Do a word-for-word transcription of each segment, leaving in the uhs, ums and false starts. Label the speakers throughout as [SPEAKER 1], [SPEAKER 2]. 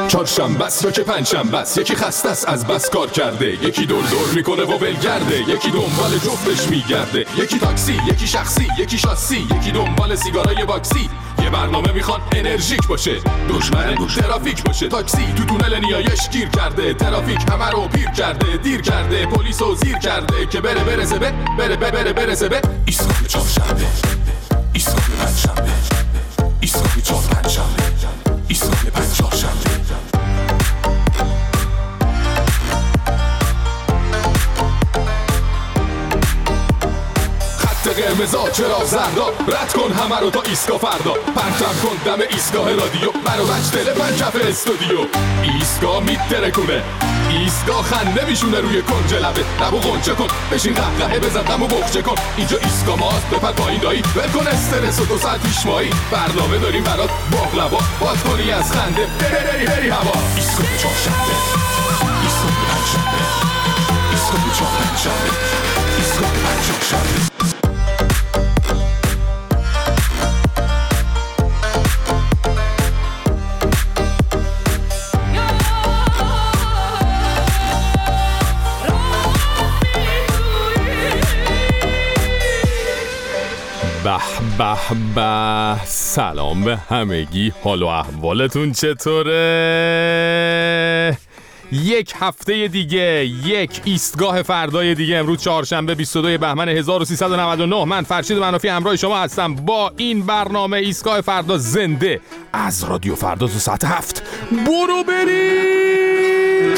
[SPEAKER 1] چهارشنبه است یا که پنجشنبه است، یکی خسته است از بس کار کرده، یکی دور دور میکنه و ولگرده، یکی دنبال جفتش میگرده، یکی تاکسی، یکی شخصی، یکی شاسی، یکی دنبال سیگارای باکسی. یه برنامه میخوان انرژیک باشه، دشمن ترافیک باشه. تاکسی تو تونل نیایش گیر کرده، ترافیک همه رو پیر کرده، دیر کرده، پلیس رو زیر کرده که بره برسه به بره بره بره برسه به ایستگاه چهارشنبه، ایستگاه پنجشنبه، ایستگاه چهار پنجشنبه، ایستگاه پنج چهارشنبه. قرمزا چرا زردا، رد کن همه رو تا ایستگاه فردا، پرچم کن دم ایستگاه رادیو، برو بچ دل پنجف استودیو. ایستگاه میترکونه، ایستگاه خنده میشونه روی کنج لبه، لبو غنچه کن، بشین قهقهه بزن دمو بخچه کن. اینجا ایستگاه ماست، بپر پایین دایی، ول کن استرس و دو ساعت پیش مایی. برنامه داریم برات باقلوا، باز کنی از خنده بری بری بری هوا. ایستگاه چهارشنبه، ایستگاه پنجشنبه، ایستگاه چهار پنجشنبه، ایستگاه پنج چهارشنبه. به به به، سلام به همگی، حال و احوالتون چطوره؟ یک هفته دیگه، یک ایستگاه فردای دیگه. امروز چهارشنبه بیست و دوم بهمن هزار و سیصد و نود و نه. من فرشید منافی همراه شما هستم با این برنامه ایستگاه فردا زنده از رادیو فردا تا ساعت هفت. برو بریم.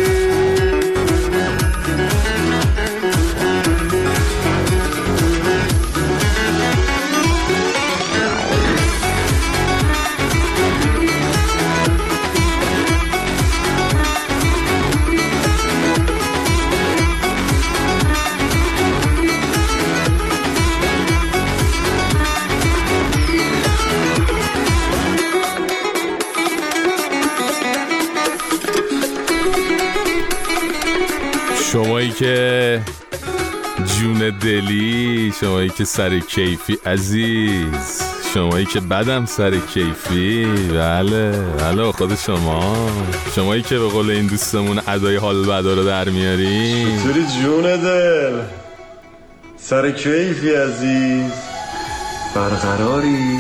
[SPEAKER 1] شمایی که جون دلی، شمایی که سر کیفی عزیز، شمایی که بدم سر کیفی، بله بله خود شما، شمایی که به قول این دوستمون ادای حال بدا رو در میاری.
[SPEAKER 2] چطوری جون دل؟ سر کیفی عزیز؟ برقراری؟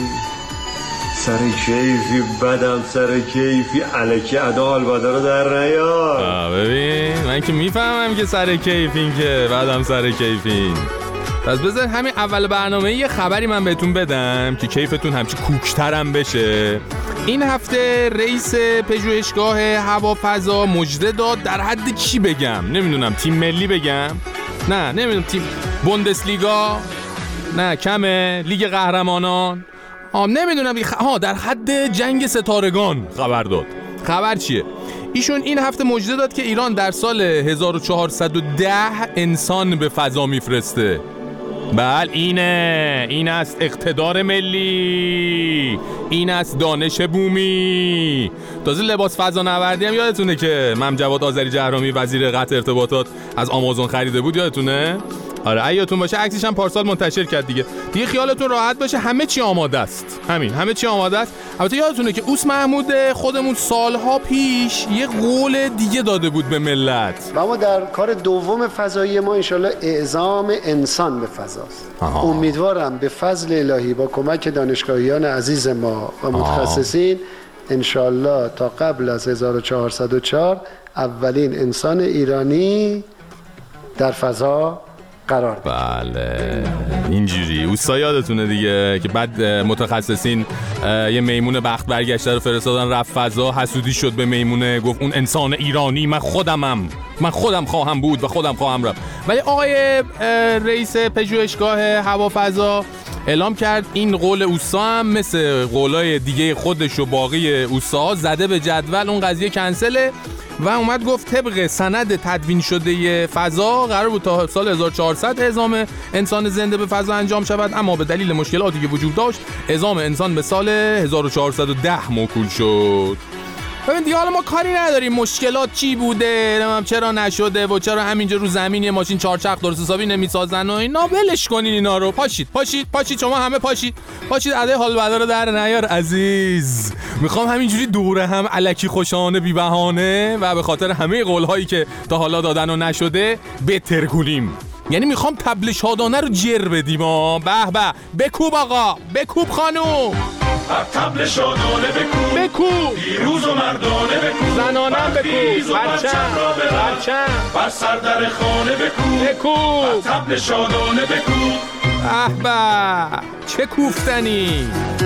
[SPEAKER 2] سر کیفی بدم سر کیفی، الکی ادا حال بدا رو در نیار.
[SPEAKER 1] ببین من که میفهمم که سر کیفین، که بدم سر کیفین. پس بذار همین اول برنامه یه خبری من بهتون بدم که کیفتون همچی کوکترم بشه. این هفته رئیس پژوهشگاه هوافضا مژده داد. در حد چی بگم؟ نمیدونم، تیم ملی بگم؟ نه نمیدونم، تیم بوندسلیگا؟ نه کمه، لیگ قهرمانان؟ آم نمیدونم. ها در حد جنگ ستارگان خبر داد. خبر چیه؟ ایشون این هفته مژده داد که ایران در سال هزار و چهارصد و ده انسان به فضا میفرسته. بله اینه، این است اقتدار ملی، این است دانش بومی. تازه لباس فضانوردی هم یادتونه که مم جواد آذری جهرامی وزیر قطع ارتباطات از آمازون خریده بود، یادتونه؟ آره ایاتون باشه، عکسش هم پارسال منتشر کرد دیگه. دیگه خیالتون راحت باشه، همه چی آماده است. همین همه چی آماده است. البته یادتونه که اوس محمود خودمون سالها پیش یه قول دیگه داده بود به ملت.
[SPEAKER 3] و اما در کار دوم فضایی ما انشالله اعزام انسان به فضاست. آها. امیدوارم به فضل الهی با کمک دانشگاهیان عزیز ما و متخصصین انشالله تا قبل از هزار و چهارصد و چهار اولین انسان ایرانی در فضا قرار بده.
[SPEAKER 1] بله اینجوری اوستا یادتونه دیگه که بعد متخصصین یه میمون بخت برگشته رو فرستادن رفت فضا، حسودی شد به میمونه، گفت اون انسان ایرانی من خودمم، من خودم خواهم بود و خودم خواهم رفت. ولی آقای رئیس پژوهشگاه هوافضا اعلام کرد این قول اوستا هم مثل قولای دیگه خودش و باقی اوستا زده به جدول، اون قضیه کنسله و اومد گفت طبق سند تدوین شده فضا قرار بود تا سال هزار و چهارصد اعزام انسان زنده به فضا انجام شود، اما به دلیل مشکلاتی که وجود داشت اعزام انسان به سال هزار و چهارصد و ده موکول شد. ببین دیگه حالا ما کاری نداریم مشکلات چی بوده، نمیدونم چرا نشده و چرا همینجا رو زمین یه ماشین چهارچرخ درست حسابی نمیسازن و اینا. ولش کنین اینا رو. پاشید پاشید پاشید شما همه پاشید پاشید اده حال بدا رو در نیار عزیز. میخوام همینجوری دوره هم الکی خوشانه بی بهانه و به خاطر همه قولهایی که تا حالا دادن و نشده بهتر کنیم. یعنی میخوام طبل شادانه رو جر بدیم. به به بکوب آقا، بکوب خانوم،
[SPEAKER 4] طبل شادانه بکوب،
[SPEAKER 1] بکوب
[SPEAKER 4] پیروز و مردانه بکوب،
[SPEAKER 1] زنانم بکوب،
[SPEAKER 4] پرچم را ببر، بر سر در خانه بکوب،
[SPEAKER 1] بکوب
[SPEAKER 4] طبل شادانه بکوب.
[SPEAKER 1] اه به چه کوفتنی.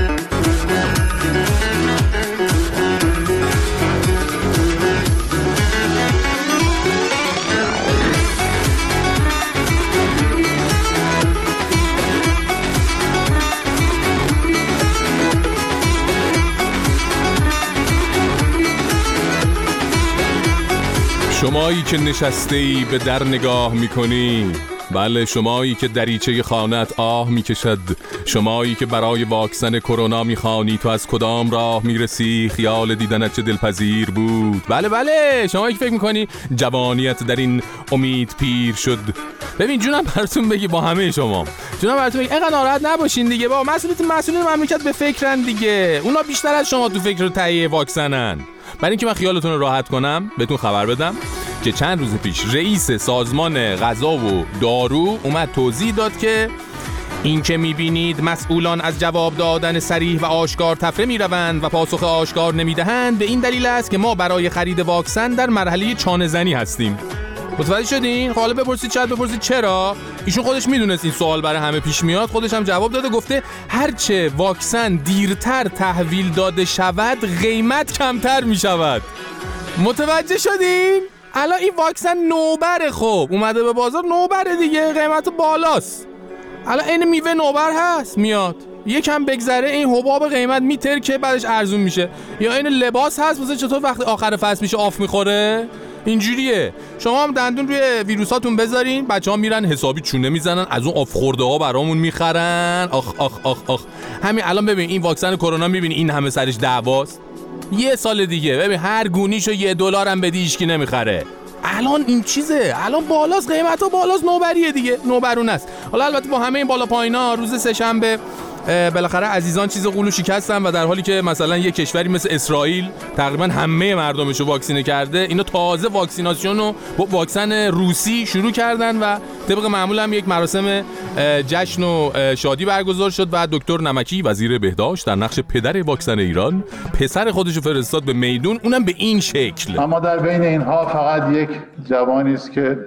[SPEAKER 1] شمایی که نشسته‌ای به در نگاه می‌کنی، بله شمایی که دریچه خانه‌ات آه می‌کشد، شمایی که برای واکسن کرونا می‌خوانی تو از کدام راه می‌رسی، خیال دیدنت چه دلپذیر بود. بله بله شمایی که فکر می‌کنی جوانیت در این امید پیر شد. ببین جونم براتون بگی، با همه شما جونم براتون بگی اینقدر ناراحت نباشین دیگه. با مسئولیت مسئولین مملکت به فکرن دیگه. اونا بیشتر از شما تو فکر تهیه واکسنن. برای اینکه من خیالتون رو راحت کنم بهتون خبر بدم که چند روز پیش رئیس سازمان غذا و دارو اومد توضیح داد که این که میبینید مسئولان از جواب دادن صریح و آشکار تفره میروند و پاسخ آشکار نمیدهند، به این دلیل است که ما برای خرید واکسن در مرحله چانه زنی هستیم. متوجه شدین؟ حالا بپرسید شاید بپرسید چرا؟ ایشون خودش میدونست این سوال برای همه پیش میاد، خودش هم جواب داده، گفته هرچه واکسن دیرتر تحویل داده شود قیمت کمتر میشود. متوجه شدین؟ الان این واکسن نوبره، خب اومده به بازار نوبره دیگه، قیمت بالاست. الان این میوه نوبر هست میاد، یکم بگذره این حباب قیمت میتر که بعدش ارزون میشه. یا این لباس هست مثلا چطور وقتی آخر فصل میشه آف میخوره، اینجوریه. شما هم دندون روی ویروساتون بذارین، بچه‌ها میرن حسابی چونه میزنن، از اون آف خورده ها برامون میخرن. آخ آخ آخ آخ. همین الان ببین این واکسن کرونا میبینی این همه سرش دعواست. یه سال دیگه ببین هر گونیشو یه دلار هم بدی هیچکی نمیخره. الان این چیزه، الان بالاست، قیمتا بالاست، نوبریه دیگه، نوبرونه است. حالا البته با همه این بالا پایینا روز سه‌شنبه بالاخره عزیزان چیز قولو شکستن و در حالی که مثلا یه کشوری مثل اسرائیل تقریبا همه مردمشو واکسینه کرده، اینا تازه واکسیناسیون رو با واکسن روسی شروع کردن و طبق معمول هم یک مراسم جشن و شادی برگزار شد و دکتر نمکی وزیر بهداشت در نقش پدر واکسن ایران پسر خودشو فرستاد به میدون، اونم به این شکل.
[SPEAKER 5] اما در بین اینها فقط یک جوانی است که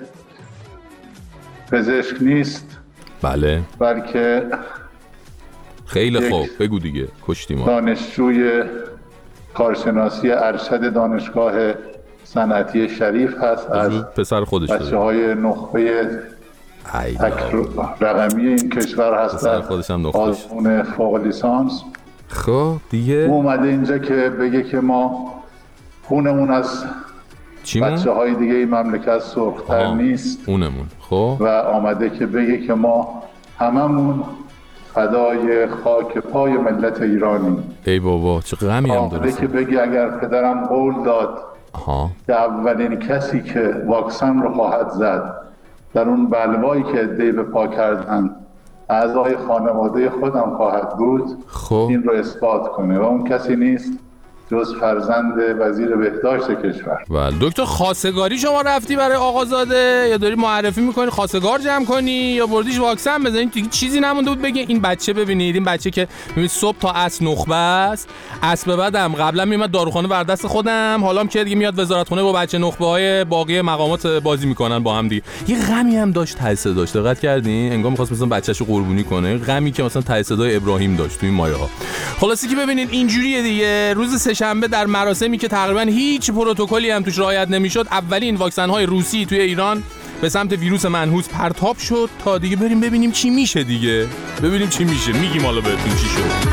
[SPEAKER 5] پزشک نیست،
[SPEAKER 1] بله
[SPEAKER 5] بلکه
[SPEAKER 1] خیلی خوب بگو دیگه، کشتی ما.
[SPEAKER 5] دانشجوی کارشناسی ارشد دانشگاه صنعتی شریف هست، از
[SPEAKER 1] پسر خودش
[SPEAKER 5] بچه‌های نخبه تک رقمی این کشور هست، در آزمون فوق لیسانس.
[SPEAKER 1] خب دیگه
[SPEAKER 5] اومده اینجا که بگه که ما خونمون از بچه‌های دیگه این مملکت سرختر نیست،
[SPEAKER 1] خونمون. خب
[SPEAKER 5] و آمده که بگه که ما هممون فدای خاک پای ملت ایرانی.
[SPEAKER 1] ای بابا چه غمی هم داره.
[SPEAKER 5] که بگی اگر پدرم قول داد آها. که اولین کسی که واکسن رو خواهد زد در اون بلوایی که عده‌ای به پا کردن اعضای خانواده خودم خواهد بود، خب. این رو اثبات کنه و اون کسی نیست جز فرزند وزیر بهداشت کشور.
[SPEAKER 1] بله دکتر، خواستگاری شما رفتی برای آقازاده یا داری معرفی میکنی خواستگار جمع کنی یا بردیش واکسن بزنید؟ دیگه چیزی نمونده بود بگی این بچه، ببینید این بچه که میبینید صبح تا عصر نخبه است، عصر بعدم قبلا میومد داروخانه بر دست خودم، حالا هم که دیگه میاد وزارتخونه با بچه نخبه های باقی مقامات بازی میکنن با هم دیگه. یه غمی هم داشت ته صدا داشت، دقت کردین؟ انگار می‌خواست مثلا بچه‌شو قربونی کنه، غمی که مثلا ته صدای ابراهیم داشت تو این مایه ها. خلاصی که ببینید اینجوریه دیگه. روز شنبه در مراسمی که تقریبا هیچ پروتکلی هم توش رعایت نمیشد، اولین واکسن های روسی توی ایران به سمت ویروس منحوس پرتاب شد تا دیگه بریم ببینیم چی میشه دیگه. ببینیم چی میشه، میگیم حالا بهتون چی شد.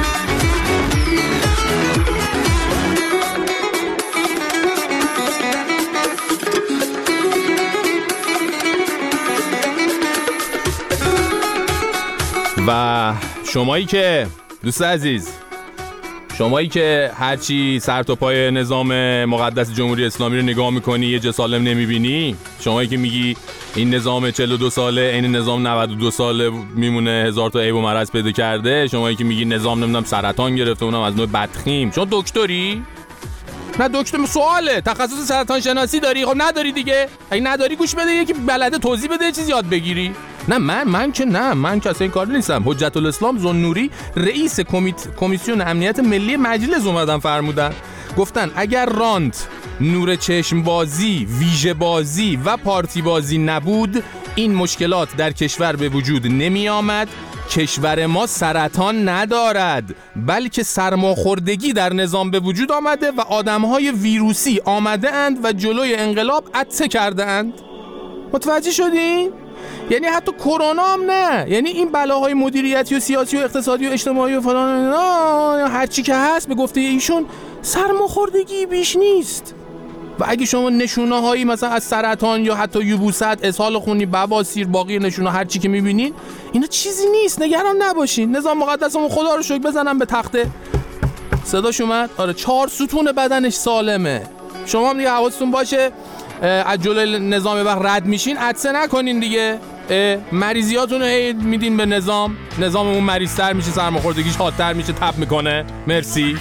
[SPEAKER 1] و شمایی که دوست عزیز شمایی که هرچی سر تا پای نظام مقدس جمهوری اسلامی رو نگاه میکنی یه جا سالم نمیبینی، شمایی که میگی این نظام چهل و دو ساله این نظام نود و دو ساله میمونه هزار تا عیب و مرض پیدا کرده، شمایی که میگی نظام نمیدونم سرطان گرفته اونم از نوع بدخیم، شما دکتری؟ نه دکتر، سواله تخصص سرطان شناسی داری؟ خب نداری دیگه. اگه نداری گوش بده یکی بلده توضیح بده یه چیز یاد بگیری. نه من من که نه من که اصلا این کار نیستم. حجت الاسلام ذوالنوری رئیس کمیت... کمیسیون امنیت ملی مجلس اومدن فرمودن گفتن اگر رانت، نور چشم بازی، ویژه بازی و پارتی بازی نبود این مشکلات در کشور به وجود نمی آمد. کشور ما سرطان ندارد بلکه سرماخوردگی در نظام به وجود آمده و آدمهای ویروسی آمده اند و جلوی انقلاب عطسه کرده اند. متوجه شدین؟ یعنی حتی کرونا هم نه، یعنی این بلاهای مدیریتی و سیاسی و اقتصادی و اجتماعی و فلان هر چی که هست به گفته ایشون سرماخوردگی بیش نیست. و اگه شما نشونه هایی مثلا از سرطان یا حتی یبوست، اسهال خونی، بواسیر، باقی نشونه هر چی که میبینین اینا چیزی نیست، نگران نباشین. نظام مقدسمون خدا رو شکر بزنم به تخته. صداش اومد؟ آره چهار ستون بدنش سالمه. شما هم دیگه حواستون باشه از جلوی نظام وقت رد میشین عطسه نکنین دیگه. مریضیاتون رو میدین به نظام، نظاممون مریض‌تر میشه، سرماخوردگیش حادتر میشه، تپ میکنه. مرسی.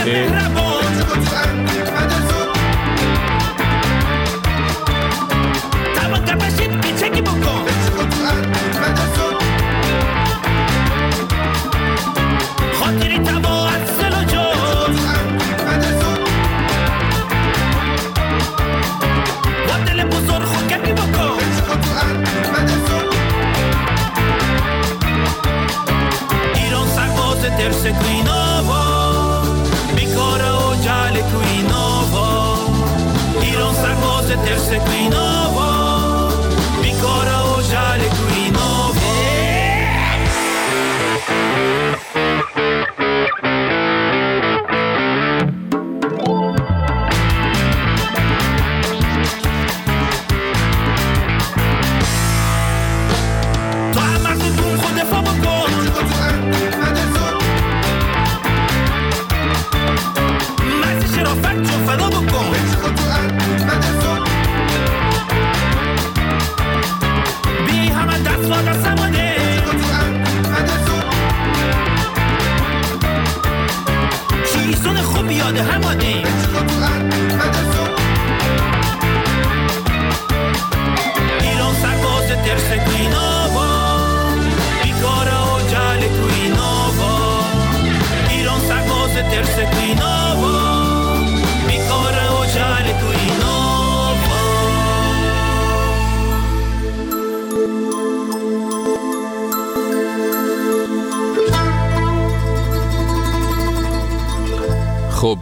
[SPEAKER 1] خب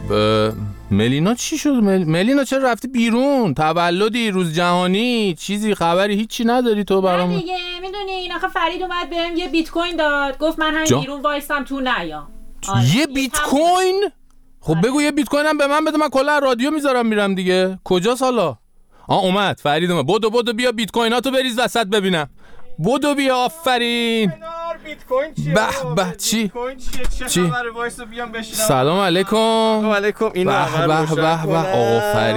[SPEAKER 1] ملینا چی شد؟ مل... ملینا چرا رفتی بیرون؟ تولدی، روز جهانی، چیزی خبری هیچی نداری تو برام؟
[SPEAKER 6] نه دیگه میدونی آخه فرید اومد بهم یه بیت کوین داد، گفت من همین جا... بیرون وایسم تو نیا.
[SPEAKER 1] آره. یه بیت کوین؟ خب آره. بگو یه بیت کوین هم به من بده، من کلا رادیو میذارم میرم دیگه. کجاست حالا؟ آ اومد فرید اومد. بدو بدو بیا بیت کویناتو بریز وسط ببینم. بدو بیا آفرین.
[SPEAKER 7] بیت کوین چیه؟
[SPEAKER 1] به به چی؟
[SPEAKER 7] بیت کوین چیه؟ چه خبره؟ وایسا بیام بشینم.
[SPEAKER 1] سلام علیکم.
[SPEAKER 7] و علیکم. این
[SPEAKER 1] به به به به آقا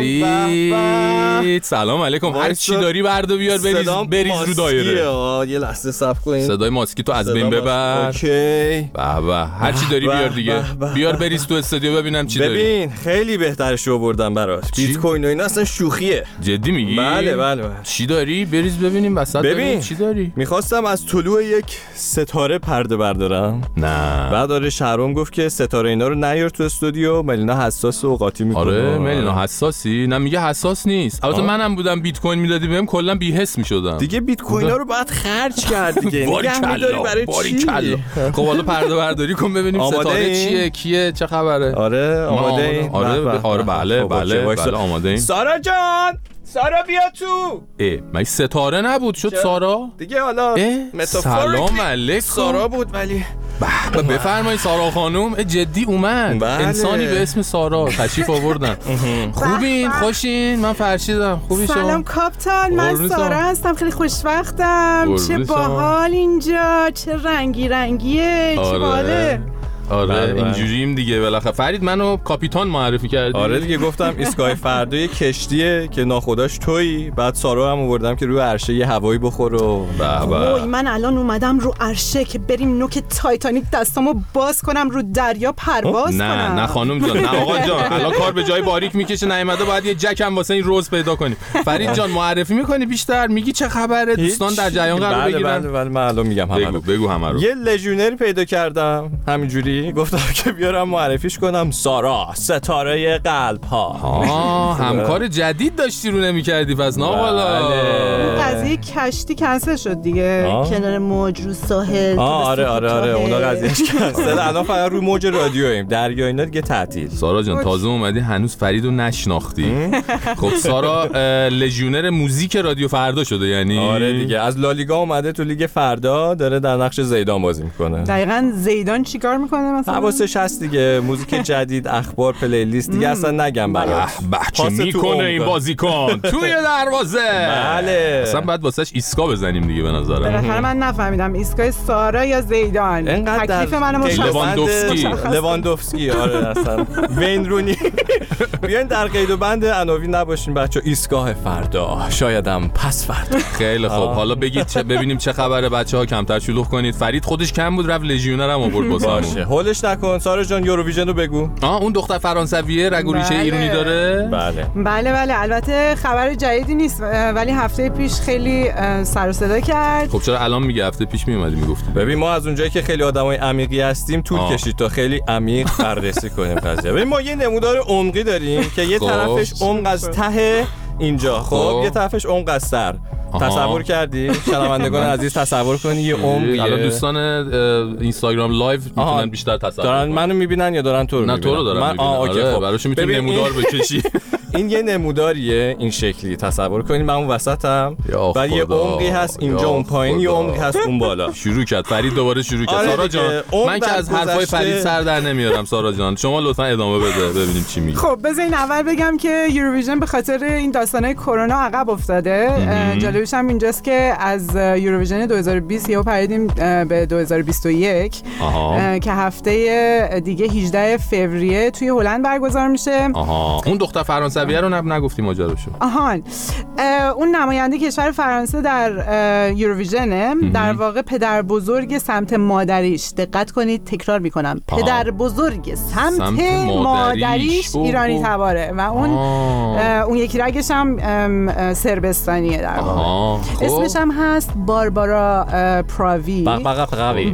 [SPEAKER 1] فرید. سلام علیکم. هر چی داری بردو بیار بریز بریز رو دایره.
[SPEAKER 7] یه لحظه صبر کن.
[SPEAKER 1] صدای ماسکی تو از بین ببر.
[SPEAKER 7] اوکی.
[SPEAKER 1] به به هر چی داری بیار دیگه. بیار بریز تو استودیو ببینم چی داری.
[SPEAKER 7] ببین خیلی بهترش آوردم برات. بیت کوین و اینا اصلا شوخیه.
[SPEAKER 1] جدی میگی؟
[SPEAKER 7] بله بله بله.
[SPEAKER 1] چی داری؟ بریز ببینیم وسط.
[SPEAKER 7] ببین
[SPEAKER 1] چی داری؟
[SPEAKER 7] میخواستم از طلوع یک ستاره پرده بردارم.
[SPEAKER 1] نه.
[SPEAKER 7] بعد آره شهرام گفت که ستاره اینا رو نیار تو استودیو، ملینا حساس و قاطی میکنه.
[SPEAKER 1] آره ملینا حساسی؟ نه میگه حساس نیست. البته منم بودم بیت کوین میدادی بهم کلا بی حس میشدم.
[SPEAKER 7] دیگه بیت کوینا رو باید خرج کرد دیگه. نگه می‌داری برای چی؟
[SPEAKER 1] خب حالا پرده برداری کن ببینیم ستاره چیه، کیه، چه خبره.
[SPEAKER 7] آره آماده این.
[SPEAKER 1] آره آره بله بله بله آماده این.
[SPEAKER 7] سارا جان سارا بیا تو.
[SPEAKER 1] اه مگه ستاره نبود شد سارا
[SPEAKER 7] دیگه؟ حالا
[SPEAKER 1] سلام علیکم.
[SPEAKER 7] سارا بود ولی
[SPEAKER 1] به بفرمایید سارا خانم. جدی اومد.
[SPEAKER 7] بله.
[SPEAKER 1] انسانی به اسم سارا تشریف آوردن. خوبین؟ خوشین؟ من فرشیدم. خوبی شما؟
[SPEAKER 8] سلام کاپتان، من سارا هستم، خیلی خوشوقتم. چه باحال اینجا، چه رنگی رنگیه. چه باحاله.
[SPEAKER 1] آره اینجوریم دیگه. بالاخره فرید منو کاپیتان معرفی کردی.
[SPEAKER 7] آره دیگه گفتم ایستگاه فردا یه کشتیه که ناخداش تویی، بعد سارا هم آوردم که روی عرشه یه هوایی بخوره و
[SPEAKER 8] وای من الان اومدم رو عرشه که بریم نوک تایتانیک دستامو باز کنم رو دریا پرواز
[SPEAKER 1] نه
[SPEAKER 8] کنم.
[SPEAKER 1] نه نه خانم جان، نه آقا جان، الان کار به جای باریک میکشه نیومده، باید یه جک هم واسه این روز پیدا کنیم. فرید جان معرفی میکنی بیشتر، میگی چه خبره، دوستان در جریان قرار بگیرن.
[SPEAKER 7] بله بله من الان میگم همه
[SPEAKER 1] بگو بگو همه رو.
[SPEAKER 7] یه لژیونری پیدا کردم همینجوری، گفتم که بیارم معرفیش کنم. سارا ستاره قلب ها.
[SPEAKER 1] آه همکار جدید داشتی رو نمیکردی پس نه والا.
[SPEAKER 8] اون قضیه کشتی کنسل شد دیگه، کنار موج رو ساحل.
[SPEAKER 7] آره آره آره اونا قضیهش کنسل. الان فقط روی موج رادیویم، دریا اینا دیگه تعطیل.
[SPEAKER 1] سارا جان تازه اومدی هنوز فریدو نشناختی. خب سارا لژیونر موزیک رادیو فردا شده یعنی.
[SPEAKER 7] آره دیگه از لالیگا اومده تو لیگ فردا، داره در نقش زیدان بازی میکنه.
[SPEAKER 8] دقیقاً زیدان چیکار میکنه مثلا؟
[SPEAKER 7] حواسش هست دیگه، موزیک جدید، اخبار، پلیلیست دیگه اصلا نگم برات.
[SPEAKER 1] بچه میکنه این بازیکن توی دروازه.
[SPEAKER 7] بله
[SPEAKER 1] اصلا بعد واسش ایسکا بزنیم دیگه به نظرم.
[SPEAKER 8] بالاخره من نفهمیدم ایسکای سارا یا زیدان. تکلیف منو مشخص.
[SPEAKER 1] لواندوفسکی
[SPEAKER 7] لواندوفسکی آره اصلا وین رونی. بیاین در قید و بند عناوین نباشین بچا. ایستگاه فردا، شایدم پس فردا.
[SPEAKER 1] خیلی خوب حالا بگید چه ببینیم چه خبره بچه‌ها، کمتر شلوغ کنید. فرید خودش کم بود رفت لژیونر هم آورد واسه.
[SPEAKER 7] هولش نکن سارا جان. یوروویژن رو بگو.
[SPEAKER 1] آه اون دختر فرانسویه رگوریشه
[SPEAKER 8] بله.
[SPEAKER 1] ایرانی داره.
[SPEAKER 7] بله
[SPEAKER 8] بله بله البته خبر جدیدی نیست ولی هفته پیش خیلی سر و صدا کرد.
[SPEAKER 1] خب چرا الان میگه؟ هفته پیش میومدی میگفتی.
[SPEAKER 7] ببین ما از اونجایی که خیلی آدمای عمیقی هستیم طول آه. کشید تا خیلی عمیق بررسی کنیم قضیه. ببین ما یه نمودار عمقی داریم که یه طرفش عمق از ته اینجا، خب یه طرفش عمق از سر. تصور کردی؟ شنوندگان عزیز تصور کنی یه عمقیه.
[SPEAKER 1] الان دوستان اینستاگرام لایو میتونن بیشتر تصور
[SPEAKER 7] دارن منو میبینن یا دارن تو رو میبینن؟
[SPEAKER 1] نه تو رو دارن میبینن. آره خب براش میتونی نمودار بکشی.
[SPEAKER 7] این یه نموداریه این شکلی تصور کنید. من اون وسطم و یه عمقی هست اینجا اون پایین، یه عمقی هست اون بالا.
[SPEAKER 1] شروع کرد فرید دوباره شروع کرد. سارا جان من که از حرفای فرید سر در نمیارم. سارا جان شما لطفا ادامه بده ببینیم چی میگی.
[SPEAKER 8] خب بذارین اول بگم که یوروویژن به خاطر این داستانای کرونا عقب افتاده. جالبش هم اینجاست که از یوروویژن دو هزار و بیست یهو پریدیم به دو هزار و بیست و یک که هفته دیگه هجدهم فوریه توی هلند برگزار میشه.
[SPEAKER 1] آها اون دختر فرانسویه رو نگفتی ماجراشو.
[SPEAKER 8] آهان اون نماینده کشور فرانسه در یوروویژنه، در واقع پدر بزرگ سمت مادریش. دقت کنید تکرار میکنم، پدر بزرگ سمت, سمت مادریش, مادریش ایرانی تباره و اون اون یکی رگش هم سربستانیه در واقع. اسمش هم هست باربارا پراوی.
[SPEAKER 7] بغبغا پراوی.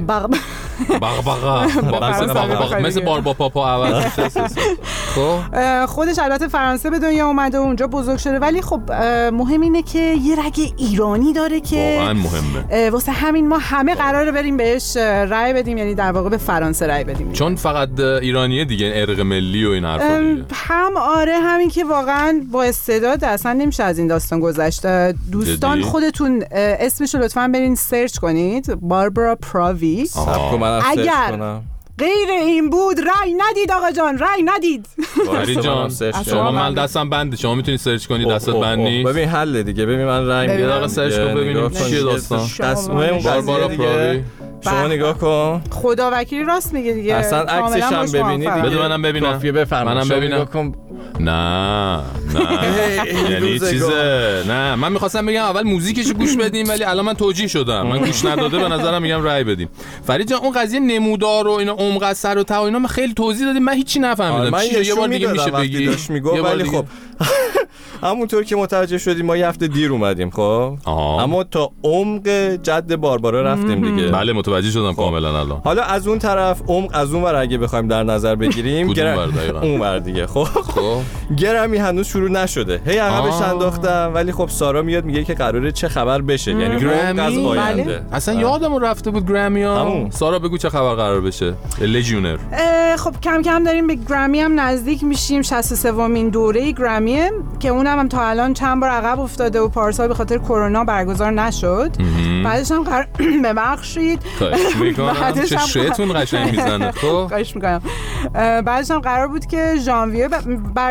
[SPEAKER 1] بغبغا مثل باربا پاپا عوض.
[SPEAKER 8] خب خودش البته فرانسه به دنیا اومده و اونجا بزرگ شده، ولی خب مهم اینه که یه رگ ایرانی داره که
[SPEAKER 1] واقعا مهمه.
[SPEAKER 8] واسه همین ما همه قراره بریم بهش رأی بدیم، یعنی در واقع به فرانسه رأی بدیم.
[SPEAKER 1] چون فقط ایرانیه دیگه، ارق ملی و این حرفا دیگه.
[SPEAKER 8] هم آره همین که واقعا با استعداد، اصلا نمیشه از این داستان گذشت. دوستان جدی؟ خودتون اسمشو لطفاً برین سرچ کنید، باربارا پراوی. اگر غیر این بود رای ندید آقا جان، رای ندید.
[SPEAKER 1] فرید جان شما من دستم بنده، شما میتونی سرچ کنی دستت بند نیست.
[SPEAKER 7] ببین حل دیگه. ببین من رای میدم.
[SPEAKER 1] یه دقیقه سرچ کن ببینیم چیه داستان.
[SPEAKER 7] تصمیم باربارا پراوی. شما نگاه کن.
[SPEAKER 8] خدا وکیلی راست میگه دیگه.
[SPEAKER 7] اصلا عکسش هم ببینید.
[SPEAKER 1] بده منم ببینم.
[SPEAKER 7] کافیه بفرمایید.
[SPEAKER 1] منم ببینم. نه نه یعنی چیزه. نه من میخواستم بگم اول موزیکشو گوش بدیم ولی الان من توجیه شدم. من گوش نداده به نظرم میگم رأی بدیم. فرید جان اون قضیه نمودار و اینا عمق سر و ته و اینا من خیلی توضیح دادیم، من هیچی نفهمیدم. چی یه بار دیگه میشه بگی؟
[SPEAKER 7] ولی خب همونطور که متوجه شدیم ما یه هفته دیر اومدیم خب، اما تا عمق جد باربارا رفتیم دیگه.
[SPEAKER 1] بله متوجه شدم کاملا الان.
[SPEAKER 7] حالا از اون طرف عمق از اون ور اگه بخوایم در نظر بگیریم اون ور دیگه. خب گرمی هنوز شروع نشده، هی عقبش انداختم، ولی خب سارا میاد میگه که قراره چه خبر بشه، یعنی عمق از آینده.
[SPEAKER 1] اصلا یادمون رفته بود گرمی ها. سارا بگو چه خبر قرار بشه. لژیونر.
[SPEAKER 8] خب کم کم داریم به گرمی هم نزدیک میشیم. شصت و سومین دوره گرمیه که اونم هم تا الان چند بار عقب افتاده و پارسال به خاطر کرونا برگزار نشد. بعدش هم قرار ببخشید
[SPEAKER 1] چه شیتون قشنگ میزنه. خب
[SPEAKER 8] خواهش میکنم. بعدش هم قرار بود که ژانویه برگزار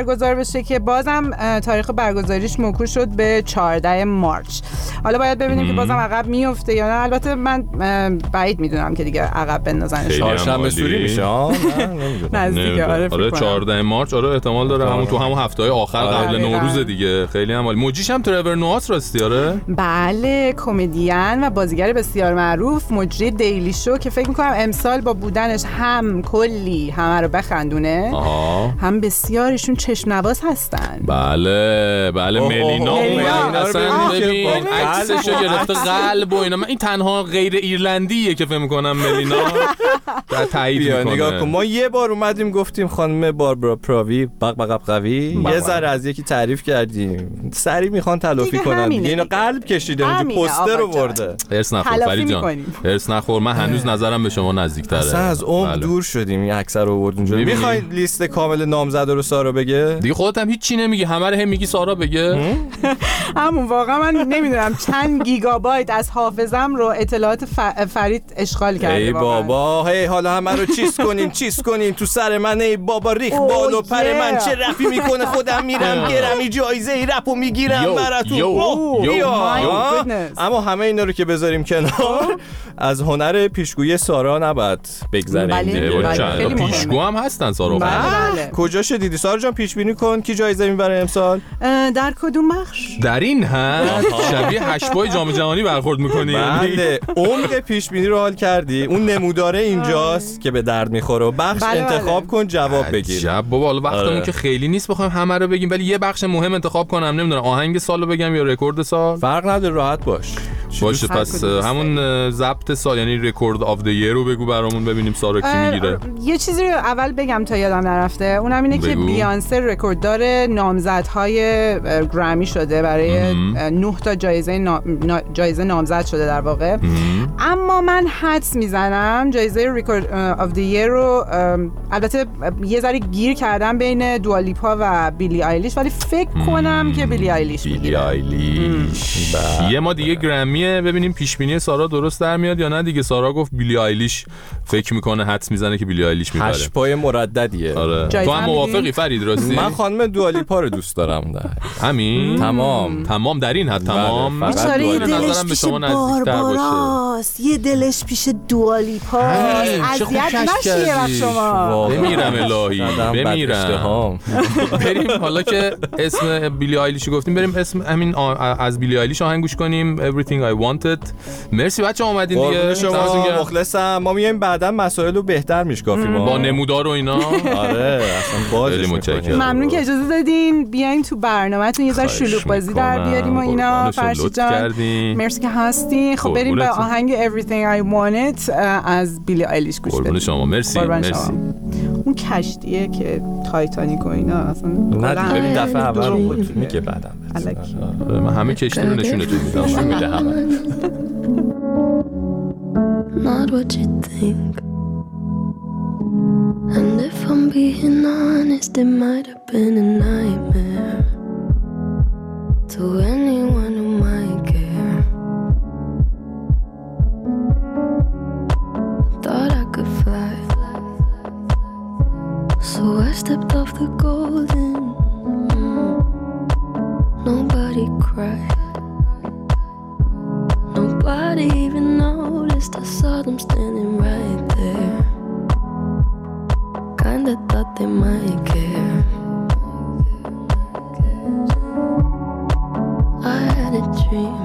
[SPEAKER 8] برگزار بشه که بازم تاریخ برگزاریش موکول شد به چهاردهم مارچ. حالا باید ببینیم که بازم عقب میفته یا نه. البته من بعید میدونم که دیگه عقب بندازنش.
[SPEAKER 7] چهارشنبه سوری میشه ها.
[SPEAKER 8] نزدیک.
[SPEAKER 1] آره چهاردهم مارچ آره احتمال داره همون تو همون هفته‌های آخر قبل نوروز دیگه. خیلی هم عالی. موجیش هم ترور نوآت راستی آره؟
[SPEAKER 8] بله کمدین و بازیگر بسیار معروف، مجری دیلی شو که فکر می‌کنم امسال با بودنش هم کلی همه رو بخندونه. آها. هم بسیارشون چشم نواز هستن.
[SPEAKER 1] بله بله ملینا اصلا ببین عکسشو گرفته قلب و اینا. من این تنها غیر ایرلندیه که فکر می‌کنم ملینا در تایید می‌کنه.
[SPEAKER 7] نگاه کن ما یه بار اومدیم گفتیم خانم باربرا پراوی بق بق قوی یه ذره از یکی تعریف کردیم، سری میخوان تلافی کنن دیگه. اینو قلب کشیده اونجا پوستر رو برده.
[SPEAKER 1] هرس نخور فرید جان، هرس نخور. من هنوز نظرم به شما نزدیک‌تره.
[SPEAKER 7] اصلا از عمق دور شدیم. این اکثر رو آورد اونجا. میخوای لیست کامل نامزدا رو سارا بگه؟
[SPEAKER 1] دیگه خودت هم هیچ چی نمیگی، همه رو هم میگی سارا بگه.
[SPEAKER 8] همون واقعا من نمیدونم چند گیگابایت از حافظم رو اطلاعات فرید اشغال کرده.
[SPEAKER 7] ای بابا هی حالا همه رو چیز کنین چیز کنین تو سر من. ای بابا ریخ بالو پر من چه رپی میکنه. خودم میرم گرمی جایزه ای رپو میگیرم براتون. اما همه اینا رو که بذاریم کنار، از هنر پیشگویی سارا نباید بگذریم.
[SPEAKER 1] پیشگو هم هستن سارا.
[SPEAKER 7] کجاش دیدی سارا جان؟ پیش بینی کن کی جایزه میبره امسال؟
[SPEAKER 8] در کدوم بخش؟
[SPEAKER 1] در این هم شبیه هشت‌بای جام جهانی برخورد میکنی.
[SPEAKER 7] بله عمق پیش بینی رو حال کردی. اون نموداره اینجاست که به درد میخوره و بخش انتخاب کن جواب بگیر.
[SPEAKER 1] عجب بابا حالا وقتمون که خیلی نیست بخوایم همه رو بگیم، ولی یه بخش مهم انتخاب کنم. نمیدونم آهنگ سالو بگم یا رکورد سال؟
[SPEAKER 7] فرق نداره راحت باش.
[SPEAKER 1] باشه پس همون ضبط سال یعنی رکورد آف دی ایر رو بگو برامون ببینیم سارا کی میگیره.
[SPEAKER 8] یه چیزی رو اول بگم تا یادم نرفته، اونم اینه که بیانسه رکورددار نامزدهای گرمی شده برای نه تا جایزه نا... جایزه نامزد شده در واقع. اما من حدس میزنم جایزه رکورد آف دی ایر رو البته یه ذره گیر کردم بین دوالیپا و بیلی آیلیش، ولی فکر کنم که بیلی آیلیش
[SPEAKER 1] میگیره. بیلی آیلیش یه ما دیگه گرمی ببینیم پیش بینی سارا درست در میاد یا نه دیگه. سارا گفت بیلی آیلیش فکر میکنه حدس میزنه که بیلی آیلیش میبره.
[SPEAKER 7] هشت پای مرددیه.
[SPEAKER 1] آره. تو هم موافقی فرید راستی؟
[SPEAKER 7] من خانم دوالیپا رو دوست دارم.
[SPEAKER 1] همین
[SPEAKER 7] تمام
[SPEAKER 1] تمام در این حد تمام.
[SPEAKER 8] بیچاره یه دلش پیش بارباراست، یه دلش پیش دوالیپا. اذیت نشی یه وقت شما.
[SPEAKER 1] بمیرم الهی بمیرم. بریم حالا که اسم بیلی آیلیش گفتیم بریم اسم همین از بیلی آیلیش آهنگ گوش کنیم Everything I Wanted. مرسی بچه اومدین دیگه.
[SPEAKER 7] شما مخلصم. ما میایم بعدا مسائل رو بهتر میشکافیم
[SPEAKER 1] با نمودار و اینا.
[SPEAKER 7] آره اصلا بازش میکنیم.
[SPEAKER 8] ممنون که اجازه دادین بیاین تو برنامه‌تون یه ذره شلوغ بازی در بیاریم و اینا. فرشید جان مرسی که هستی. خب بریم به آهنگ Everything I Wanted از بیلی آیلیش گوش بدیم.
[SPEAKER 1] شما مرسی مرسی.
[SPEAKER 8] اون کشتیه که تایتانیک و اینا اصلا
[SPEAKER 7] نه ببین دفعه اول بود میگه بعدم
[SPEAKER 1] من همه کشتی رو نشونتون میدم. نشون میده همه.
[SPEAKER 9] Not what you think. And if I'm being honest, it might have been a nightmare to anyone who might care. Thought I could fly, so I stepped off the golden. Mm. Nobody cried. Nobody even noticed. I saw them standing right there. Kinda thought they might care. I had a dream.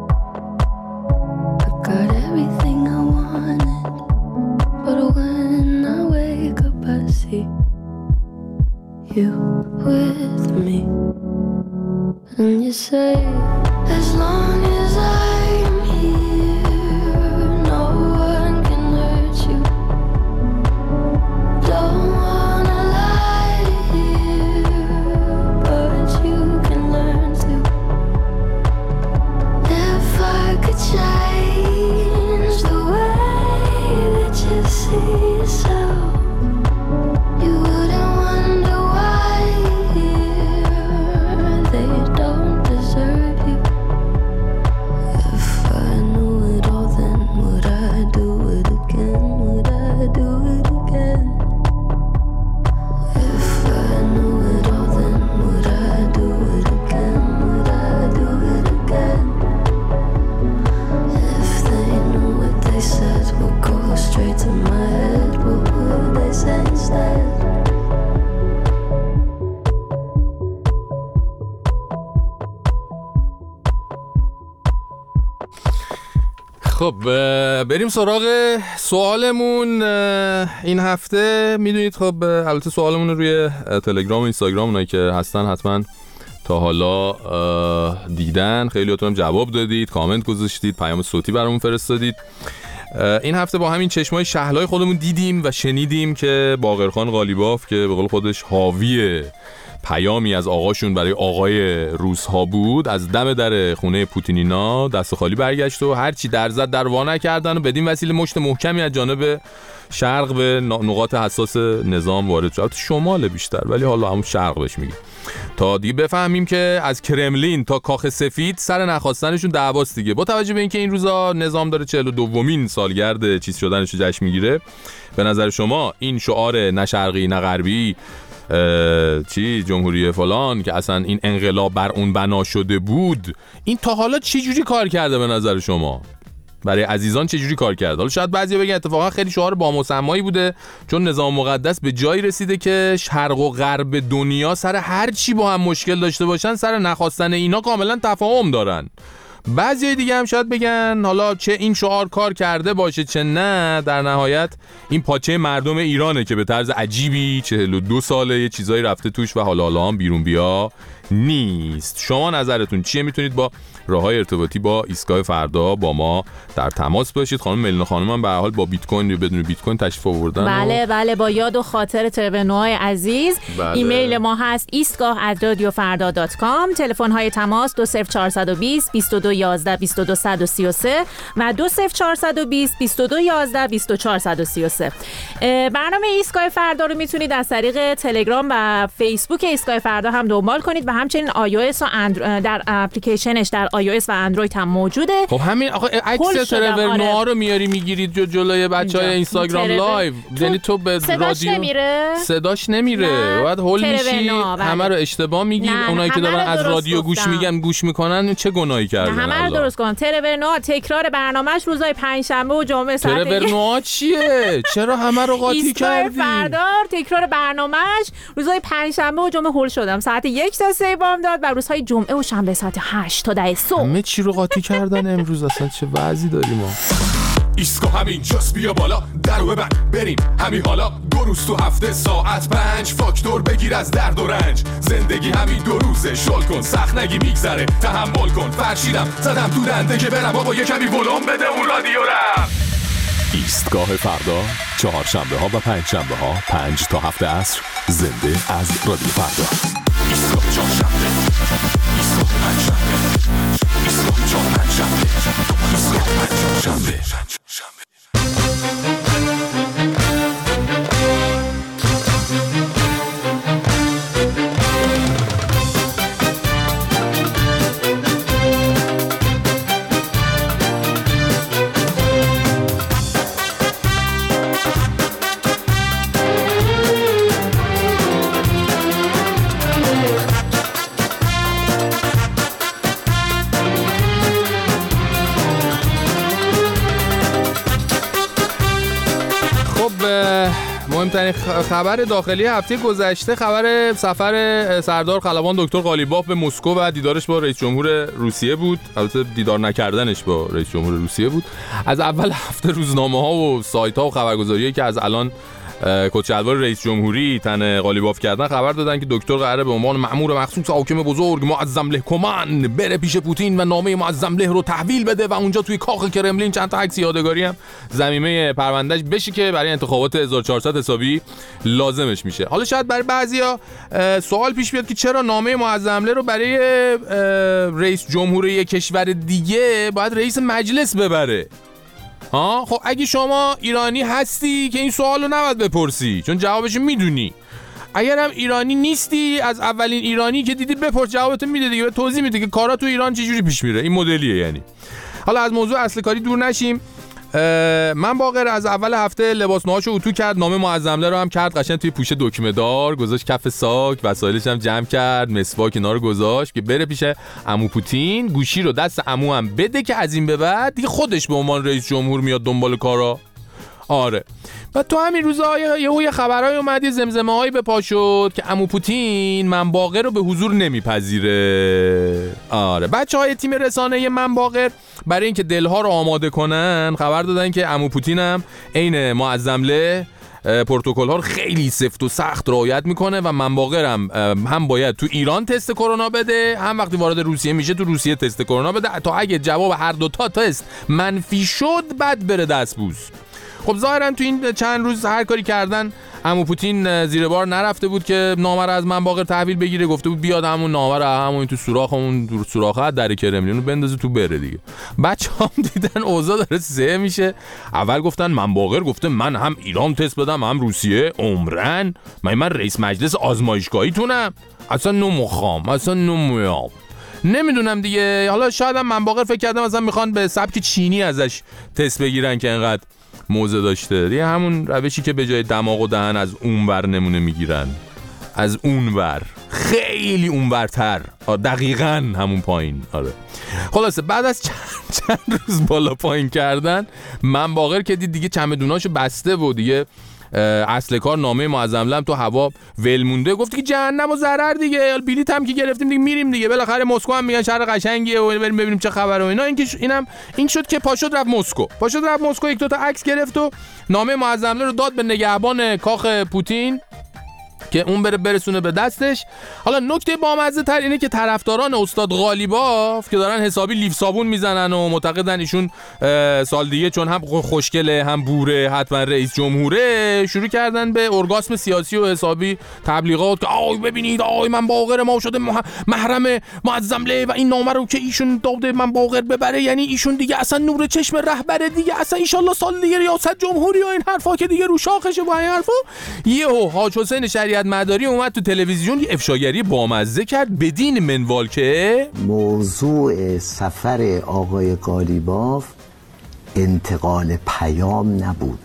[SPEAKER 9] I got everything I wanted. But when I wake up I see you with me. And you say, as long as I'm here, no one can hurt you. Don't wanna lie here, but you can learn to. If I could change the way that you see yourself, you wouldn't wonder why they don't deserve you. If
[SPEAKER 1] خب بریم سراغ سوالمون این هفته. میدونید خب البته سوالمون رو روی تلگرام و اینستاگرام اونایی که هستن حتما تا حالا دیدن، خیلیاتون هم جواب دادید، کامنت گذاشتید، پیام صوتی برامون فرستادید. این هفته با همین چشمای شهلای خودمون دیدیم و شنیدیم که باقرخان قالیباف که به قول خودش حاوی پیامی از آقاشون برای آقای روس‌ها بود، از دم در خونه پوتینینا دست خالی برگشت و هرچی در زد در وا نکردن و بدین وسیله مشت محکمی از جانب شرق به نقاط حساس نظام وارد شد. شمال بیشتر، ولی حالا همون شرق بهش میگیم، تا دیگه بفهمیم که از کرملین تا کاخ سفید سر نخواستنشون دعواست دیگه. با توجه به اینکه این روزا نظام داره چهل و دومین سالگرد چیز شدنش رو جشن میگیره، به نظر شما این شعار نه شرقی نه غربی چی جمهوری فلان که اصلا این انقلاب بر اون بنا شده بود، این تا حالا چه جوری کار کرده به نظر شما؟ برای عزیزان چه جوری کار کرده؟ حالا شاید بعضیا بگن اتفاقا خیلی شعار بامسمایی بوده، چون نظام مقدس به جایی رسیده که شرق و غرب دنیا سر هر چی با هم مشکل داشته باشن سر نخواستن اینا کاملا تفاهم دارن. بعضی دیگه هم شاید بگن حالا چه این شعار کار کرده باشه چه نه، در نهایت این پاچه مردم ایرانه که به طرز عجیبی چهل و دو ساله یه چیزایی رفته توش و حالا حالا هم بیرون بیا نیست. شما نظرتون چیه؟ میتونید با راههای ارتباطی با ایستگاه فردا با ما در تماس باشید. خانم ملینا خانم هم به هر حال با بیت کوین یا بدون بیت کوین تشریف آوردن.
[SPEAKER 6] بله و... بله با یاد و خاطر تربنوهای عزیز. بله. ایمیل ما هست ایستگاه ات رادیو فردا دات کام. تلفن های تماس دو صفر چهار دو صفر بیست و دو یازده بیست و دو صد و سی و سه و دو صفر چهار دو صفر بیست و دو یازده بیست و چهار صد و سی و سه. برنامه ایستگاه فردا رو میتونید از طریق تلگرام و فیسبوک ایستگاه فردا هم دنبال کنید و همچنین آی او اس و اندرو... در اپلیکیشنش در آی او اس و اندروید هم موجوده.
[SPEAKER 1] خب همین آخه عکس ترور نوآ رو میاری میگیرید جو جلوی بچهای اینستاگرام لایو، یعنی تو به
[SPEAKER 6] صداش
[SPEAKER 1] رادیو
[SPEAKER 6] نمیره
[SPEAKER 1] صداش نمیره بعد هول میشی، همه رو اشتباه میگی. اونایی که دارن از رادیو گوش میگن گوش میکنن چه گناهی کردن؟
[SPEAKER 6] همه رو درست کن. ترور نوآ تکرار برنامه‌اش روزهای پنجشنبه و جمعه ساعت
[SPEAKER 1] ترور نوآ چیه؟ چرا همه رو قاطی کردی؟
[SPEAKER 6] فردا تکرار برنامه‌اش روزهای پنجشنبه و جمعه هول شدم ساعت یک تا سه بام داد و روزهای جمعه و شنبه ساعت هشت تا ده صبح.
[SPEAKER 1] همه چی رو قاطی کردن امروز، اصلا چه وضعی داریم ما.
[SPEAKER 10] ایستگاه همین جاست، بیا بالا درو ببند بریم همین حالا. دو روز تو هفته ساعت پنج فاکتور بگیر از درد و رنج. زندگی همین دو روزه، شل کن سخت نگی میگذره، تحمل کن. فرشیدم زدم تو دنده که برم بابا یه کمی ولوم بده اون رادیو رم.
[SPEAKER 11] ایستگاه فردا چهارشنبه ها و پنج شنبه ها پنج تا هفت عصر زنده از رادیو فردا.
[SPEAKER 10] ایستگاه چهارشنبه، ایستگاه پنجشنبه، ایستگاه چهار پنجشنبه، ایستگاه پنجشنبه.
[SPEAKER 1] مهمترین خبر داخلی هفته گذشته خبر سفر سردار خلبان دکتر قالیباف به مسکو و دیدارش با رئیس جمهور روسیه بود. البته دیدار نکردنش با رئیس جمهور روسیه بود. از اول هفته روزنامه‌ها و سایت‌ها و خبرگزاری‌هایی که از الان کت‌شلوار رئیس جمهوری تن قالیباف کردن خبر دادن که دکتر قراره به عنوان مأمور مخصوص حاکم بزرگ معظم له کمان بره پیش پوتین و نامه معظم له رو تحویل بده و اونجا توی کاخ کرملین چند تا عکس یادگاری هم زمینه پروندهش بشه که برای انتخابات هزار و چهارصد حسابی لازمش میشه. حالا شاید برای بعضیا سوال پیش بیاد که چرا نامه معظم له رو برای رئیس جمهوری کشور دیگه باید رئیس مجلس ببره؟ ها خب اگه شما ایرانی هستی که این سوالو نباید بپرسی، چون جوابشو میدونی. اگر هم ایرانی نیستی، از اولین ایرانی که دیدی بپرس، جوابتو میده دیگه، به توضیح میده که کارا تو ایران چجوری پیش میره. این مدلیه. یعنی حالا از موضوع اصل کاری دور نشیم. من باقر از اول هفته لباس نوهاشو اتو کرد، نامه معظم له رو هم کرد قشنگ توی پوشه دکمه دار گذاشت کف ساک، وسایلش هم جمع کرد، مسواک اینا رو گذاشت که بره پیش عمو پوتین، گوشی رو دست عمو هم بده که از این به بعد دیگه خودش به عنوان رئیس جمهور میاد دنبال کارا. آره. و تو همین روزا یهو یه خبرای اومد، یه زمزمه‌هایی به پا شد که عمو پوتین منباغر رو به حضور نمیپذیره. آره، بچهای تیم رسانه منباغر برای اینکه دلها رو آماده کنن خبر دادن که عمو پوتین هم عین معظمله پروتکل‌ها رو خیلی سفت و سخت رعایت میکنه و منباغر هم هم باید تو ایران تست کرونا بده، هم وقتی وارد روسیه میشه تو روسیه تست کرونا بده، تا اگه جواب هر دو تا تست منفی شد بعد بره دستبوس. خب ظاهرا تو این چند روز هر کاری کردن عمو پوتین زیر بار نرفته بود که نامه رو از منباغر تحویل بگیره، گفته بود بیاد همون نامه رو همون تو سوراخمون تو سوراخ در کرملین رو بندازه تو بره دیگه. بچه‌ام دیدن اوضاع داره سه میشه، اول گفتن منباغر گفته من هم ایران تست بدم هم روسیه، عمرن من من رئیس مجلس آزمایشگاهی تونم، اصلا نمخام اصلا نمیام. نمیدونم دیگه، حالا شاید هم منباغر فکر کردم مثلا میخوان به سبک چینی ازش تست بگیرن که انقدر موزه داشته دیگه، همون روشی که به جای دماغ و دهن از اونور نمونه میگیرن، از اونور خیلی اونورتر، دقیقاً همون پایین. آره خلاصه بعد از چند, چند روز بالا پایین کردن منباغر که دید دیگه چمدوناشو بسته و دیگه اصل کار نامه معظملم تو هوا ول مونده، گفت که جهنم و ضرر دیگه، بلیط هم که گرفتیم دیگه میریم دیگه، بالاخره مسکو هم میگن شهر قشنگیه و بریم ببینیم چه خبره و اینا. این که اینم این شد که پاشد رفت مسکو، پاشد رفت مسکو یک دو تا عکس گرفت و نامه معظمله رو داد به نگهبان کاخ پوتین که اون بره برسونه به دستش. حالا نکته بامزه تر اینه که طرفداران استاد غالیباف که دارن حسابی لیف صابون میزنن و معتقدن ایشون سال دیگه چون هم خوشگله هم بوره حتما رئیس جمهوره، شروع کردن به ارگاسم سیاسی و حسابی تبلیغات که آی ببینید آی منباغر ما شده محرم معظمله و این نامه رو که ایشون داده منباغر ببره یعنی ایشون دیگه اصلا نور چشم رهبره دیگه، اصلا ان شاء الله سال دیگه ریاست جمهوری و این حرفا که دیگه رو شاخشه و این حرفا. یهو حاج حسین شریعت مداری اومد تو تلویزیون یه افشاگری بامزه کرد بدین منوال که
[SPEAKER 12] موضوع سفر آقای غالیباف انتقال پیام نبود.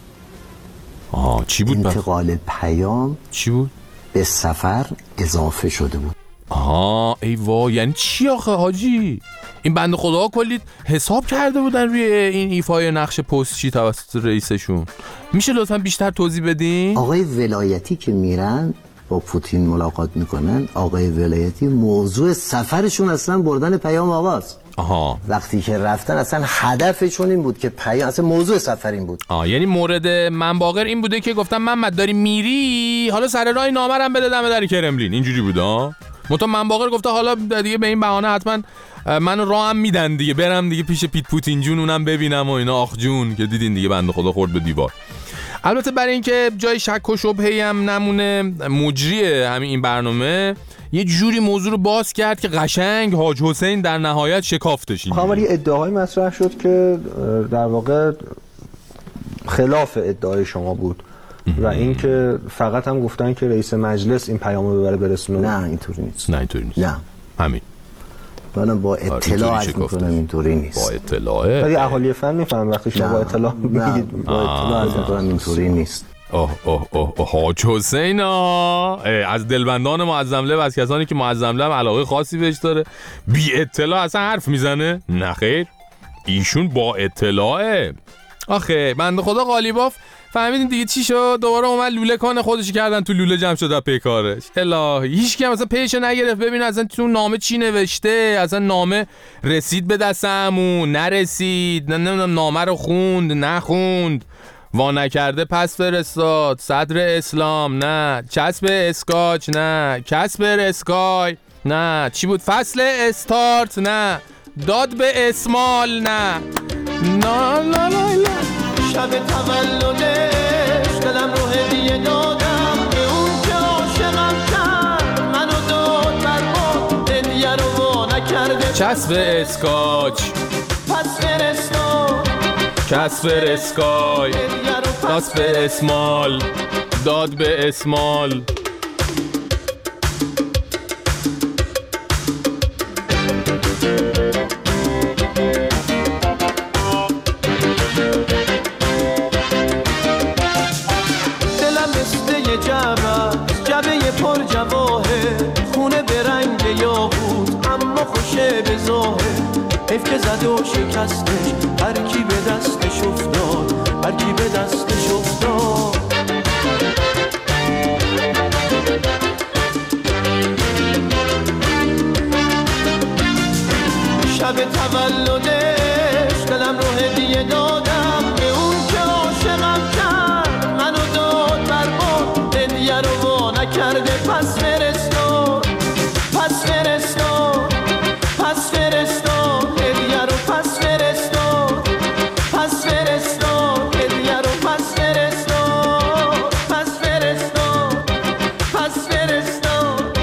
[SPEAKER 1] آه چی بود؟
[SPEAKER 12] انتقال پیام
[SPEAKER 1] چی بود؟
[SPEAKER 12] به سفر اضافه شده بود.
[SPEAKER 1] آها ای وای، یعنی چی آخه حاجی؟ این بنده خدا کلی حساب کرده بودن روی این ایفای نقش پستچی توسط رئیسشون. میشه لطفا بیشتر توضیح بدین؟
[SPEAKER 12] آقای ولایتی که میرن با پوتین ملاقات میکنن، آقای ولایتی موضوع سفرشون اصلا بردن پیام آواز.
[SPEAKER 1] آها.
[SPEAKER 12] وقتی که رفتن اصلا هدفشون این بود که پیام، اصلا موضوع سفر این بود.
[SPEAKER 1] آه یعنی مورد منباغر این بوده که گفتم محمد داری میری حالا سر راه نامرم بده دم در کرملین، اینجوری بوده ها. مطمئن منباغر گفته حالا دیگه به این بهانه حتما منو راهم میدن دیگه، برم دیگه پیش پیت پوتین جون اونم ببینم و اینا. آخ جون که دیدین دیگه بنده خدا خورد به دیوار. البته برای اینکه جای شک و شبهه‌ای هم نمونه، مجری همین این برنامه یه جوری موضوع رو باز کرد که قشنگ حاج حسین در نهایت شکافتش.
[SPEAKER 13] این یه ادعای مطرح شد که در واقع خلاف ادعای شما بود و اینکه فقط هم گفتن که رئیس مجلس این پیامو ببره برسونه.
[SPEAKER 12] نه اینطوری نیست.
[SPEAKER 1] نه اینطوری نیست.
[SPEAKER 12] نه
[SPEAKER 1] همین.
[SPEAKER 12] من با اطلاع عرض میکنم اینطوری نیست.
[SPEAKER 1] با اطلاعه.
[SPEAKER 13] ولی اهالی فن میفهم وقتی شما با اطلاع میگید.
[SPEAKER 12] با اطلاع عرض میکنم اینطوری نیست.
[SPEAKER 1] اوه اوه اوه حاج حسین از دلبندان معظمله و از کسانی که معظمله هم علاقه خاصی بهش داره بی اطلاع اصلا حرف میزنه؟ نه خیر، ایشون با اطلاعه. آخه بنده خدا غالیباف فهمیدین دیگه چی شد؟ دوباره اومد لوله کانه خودش کردن تو لوله جمع شد پی کارش. الهی هیچ کی مثلا پیش نگرفت ببین اصلا تو نامه چی نوشته، اصلا نامه رسید به دست عمو نرسید، نمیدونم نامه رو خوند نخوند، وا نکرده پس فرستاد، صدر اسلام نه، چسب اسکاچ نه، کسب اسکای نه، چی بود فصل استارت نه، داد به اسمال نه. لا لا لا لا
[SPEAKER 14] شب تولدش دلم رو هدیه دادم به اون که عاشقم کرد منو داد بر ما هدیه رو وا نکرده،
[SPEAKER 1] چسب اسکاچ
[SPEAKER 14] پس فرستاد،
[SPEAKER 1] کسب اسکای داد به اسمال، داد به اسمال.
[SPEAKER 14] حیف که زد و شکستش هر کی به دستش افتاد هر کی به دستش افتاد. شب تولدش دلم رو هدیه دادم به اون که عاشقم کرد منو داد بر باد، هدیه رو وا نکرده پس فرستاد، پس فرستاد، پس فرستاد، هدیه رو پس فرستاد، پس فرستاد، هدیه رو پس فرستاد، پس فرستاد، پس فرستاد.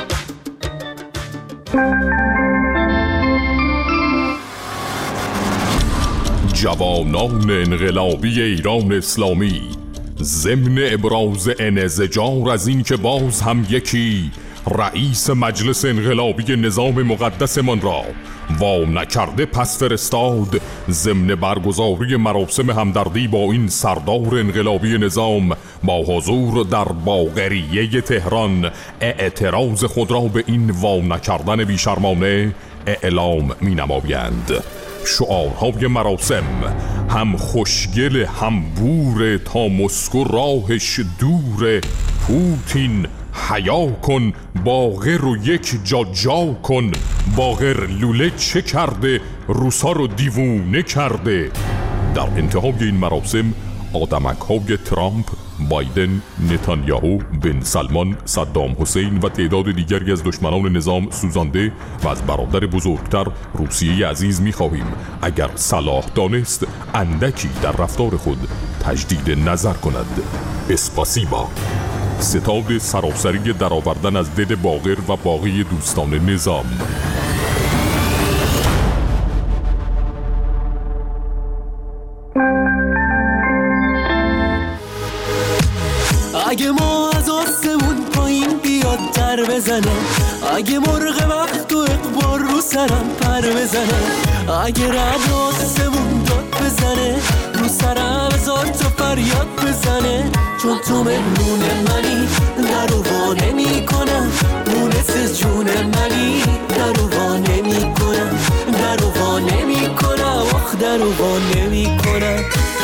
[SPEAKER 10] جوانان انقلابی ایران اسلامی ضمن ابراز انزجار از این که باز هم یکی رئیس مجلس انقلابی نظام مقدسمان را وا نکرده پس فرستاد، ضمن برگزاری مراسم همدردی با این سردار انقلابی نظام با حضور در باقریه تهران اعتراض خود را به این وا نکردن بیشرمانه اعلام می نمایند. شعارهای مراسم هم خوشگل هم بوره، تا مسکو راهش دوره، پوتین حیا کن، باقر رو یک جا جا کن، باقر لوله چه کرده روسا رو دیوونه کرده. در انتهای این مراسم آدمک های ترامپ، بایدن، نتانیاهو، بن سلمان، صدام حسین و تعداد دیگری از دشمنان نظام سوزانده و از برادر بزرگتر روسیه عزیز می‌خواهیم اگر صلاح دانست اندکی در رفتار خود تجدید نظر کند. اسپاسیبا. ستاد سراسری درآوردن از دل باقر و باقی دوستان نظام.
[SPEAKER 14] اگه ما از آسمون پایین بیاد در بزنه، اگه مرغ وقت و اقبار رو سرم پر بزنه، اگه رد آسمون داد بزنه رو سرم هزار تا فریاد بزنه، چون تو مهمون منی درو وا نمی کنم، مونس جون منی درو وا نمی کنم، درو وا نمی کنم، آخ درو وا نمی کنم.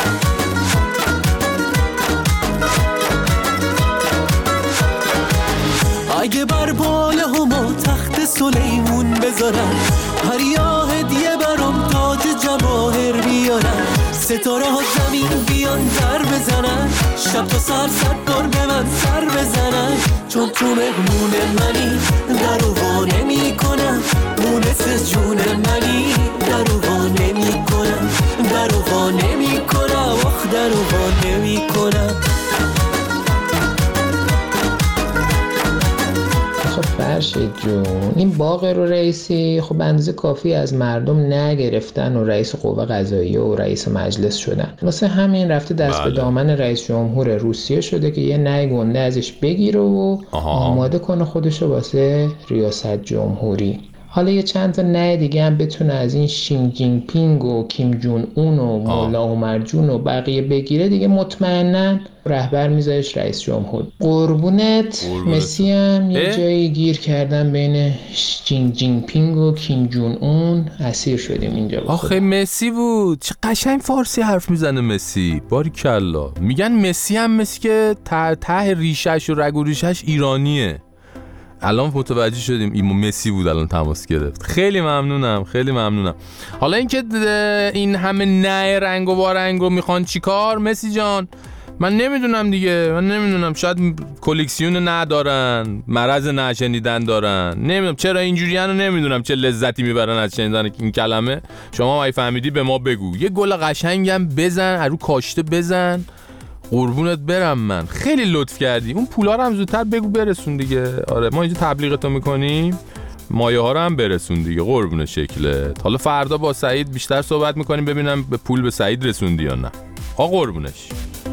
[SPEAKER 14] اگه بر باله هما تخت سلیمون بذارن، هریا هدیه برام تاج جواهر بیارن، ستاره ها زمین بیان در بزنن، شب تا سر صد بار به من سر بزنن، چون تو مهمون منی درو وا نمی کنم، مونس جون منی درو وا نمی کنم، درو وا نمی کنم، آخ درو وا نمی کنم.
[SPEAKER 15] فرشید جون، این باقر و رئیسی خب اندازه کافی از مردم نگرفتن و رئیس قوه قضاییه و رئیس مجلس شدن، واسه همین رفته دست بله. به دامن رئیس جمهور روسیه شده که یه نای گنده ازش بگیره و آها. آماده کنه خودشو واسه ریاست جمهوری. حالا یه چند تا نه دیگه هم بتونه از این شین جین پینگ و کیم جون اون و مولا عمر جون و بقیه بگیره، دیگه مطمئنن رهبر میذارش رئیس جمهور. قربونت, قربونت. مسی هم یه جایی گیر کردن بین شین جین پینگ و کیم جون اون، اسیر شدیم اینجا.
[SPEAKER 1] آخه مسی بود، چه قشنگ فارسی حرف میزنه مسی، باریکلا. میگن مسی هم مسی که ته ته ریشش و رگ و ریشش ایرانیه. الان متوجه شدیم این مسی بود، الان تماس گرفت. خیلی ممنونم، خیلی ممنونم. حالا اینکه این همه نه رنگ و وارنگ رو میخوان چیکار مسی جان؟ من نمیدونم دیگه، من نمیدونم، شاید کلکسیون ندارن، مرض نشنیدن دارن، نمیدونم چرا اینجوری ان، نمیدونم چه لذتی میبرن از شنیدن این کلمه. شما اگه فهمیدی به ما بگو. یه گل قشنگم بزن، رو کاشته بزن، قربونت برم. من خیلی لطف کردی. اون پولا رو هم زودتر بگو برسون دیگه. آره ما اینجا تبلیغتو میکنیم، مایه ها رو هم برسون دیگه، قربون شکلت. حالا فردا با سعید بیشتر صحبت میکنیم ببینم به پول به سعید رسوندی یا نه. آ قربونش.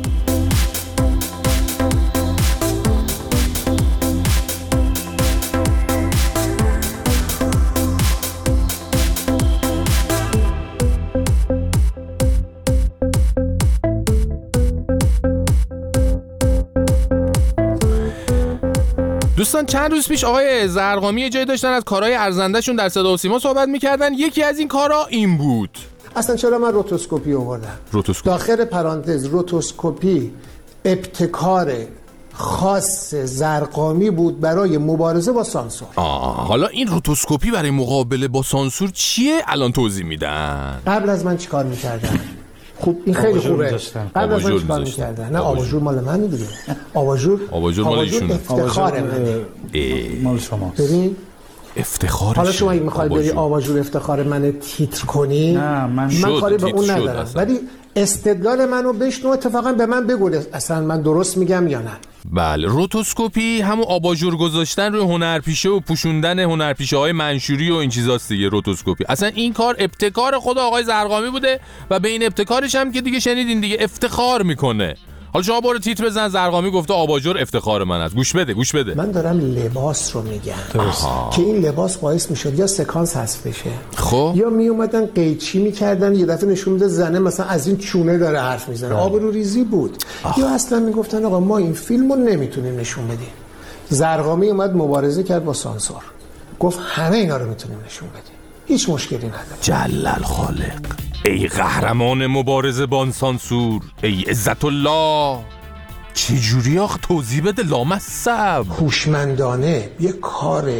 [SPEAKER 1] دوستان چند روز پیش آقای زرقامی یه جایی داشتن از کارهای ارزنده‌شون در صدا و سیما صحبت می‌کردن. یکی از این کارها این بود.
[SPEAKER 16] اصلا چرا من روتوسکوپی آوردم؟
[SPEAKER 1] روتوسکوپی
[SPEAKER 16] داخل پرانتز روتوسکوپی ابتکار خاص زرقامی بود برای مبارزه با سانسور.
[SPEAKER 1] آه حالا این روتوسکوپی برای مقابله با سانسور چیه؟ الان توضیح میدن.
[SPEAKER 16] قبل از من چیکار میکردن؟ خوب این خیلی خوبه. قبل از من چیکار میکردن؟ نه آباژور مال من دیگه. آباژور
[SPEAKER 1] آباژور مال ایشونه.
[SPEAKER 16] افتخار منه.
[SPEAKER 13] مال شماست.
[SPEAKER 16] ببین
[SPEAKER 1] افتخارش.
[SPEAKER 16] حالا شما اگه میخواید بری آباژور افتخار منه تیتر کنی،
[SPEAKER 13] نه من
[SPEAKER 16] من کاری به اون ندارم، ولی استدلال منو بشنو، اتفاقا به من بگو اصلا من درست میگم یا نه.
[SPEAKER 1] بله، روتوسکوپی همون آباژور گذاشتن روی هنرپیشه و پوشوندن هنرپیشه های منشوری و این چیزاست دیگه. روتوسکوپی اصلا این کار ابتکار خود آقای زرقامی بوده و به این ابتکارش هم که دیگه شنیدین دیگه افتخار میکنه. حالا شما برو تیتر بزن زرقامی گفته آباژور افتخار من است. گوش بده گوش بده.
[SPEAKER 16] من دارم لباس رو میگم که این لباس باعث میشد یا سکانس حذف بشه،
[SPEAKER 1] خب
[SPEAKER 16] یا می اومدن قیچی میکردن، یه دفعه نشون میده زنه مثلا از این چونه داره حرف میزنه، آبرو ریزی بود. آه. یا اصلا میگفتن آقا ما این فیلمو نمیتونیم نشون بدیم. زرقامی اومد مبارزه کرد با سانسور، گفت همه اینا رو میتونیم نشون بدیم، هیچ مشکلی نداره.
[SPEAKER 1] جلل خالق، ای قهرمان مبارزه با سانسور، ای عزت الله، چجوری آخ توضیح بده لامصب.
[SPEAKER 16] هوشمندانه یه کار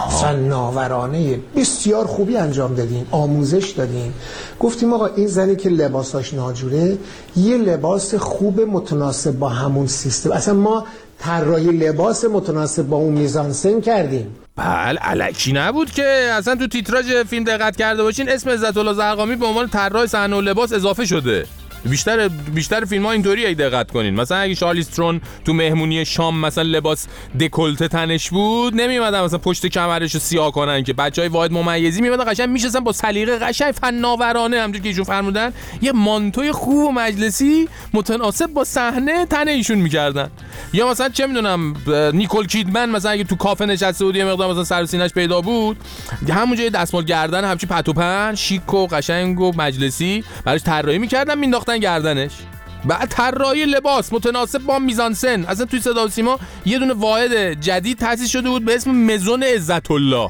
[SPEAKER 16] فناورانه بسیار خوبی انجام دادیم، آموزش دادیم، گفتیم آقا این زنی که لباساش ناجوره یه لباس خوب متناسب با همون سیستم، اصلا ما طراحی لباس متناسب با اون میزانسن کردیم.
[SPEAKER 1] بله الکی نبود که اصلا تو تیتراژ فیلم دقت کرده باشین اسم عزت الله زرقامی به عنوان طراح صحنه و لباس اضافه شده. بیشتر بیشتر فیلم ها اینطوری اگه دقت کنین، مثلا اگه شارلیز ترون تو مهمونی شام مثلا لباس دکولته تنش بود، نمیومدن مثلا پشت کمرشو سیاه کنن که بچهای واحد ممیزی میومدن قشنگ میشستن با سلیقه قشنگ فناورانه همونجوری که ایشون فرمودن یه مانتوی خوب و مجلسی متناسب با صحنه تن ایشون میکردن. یا مثلا چه میدونم نیکول کیدمن مثلا اگه تو کافه نشسته بود یه مقدار مثلا سر و سینه‌اش پیدا بود، همونجا دستمال گردن همچی پت و پن شیک و قشنگ و مجلسی براش طراحی میکردن مینداختن گردنش. بعد طراحی لباس متناسب با میزانسن. اصلا توی صدا و سیما یه دونه واحد جدید تأسیس شده بود به اسم مزون عزت الله.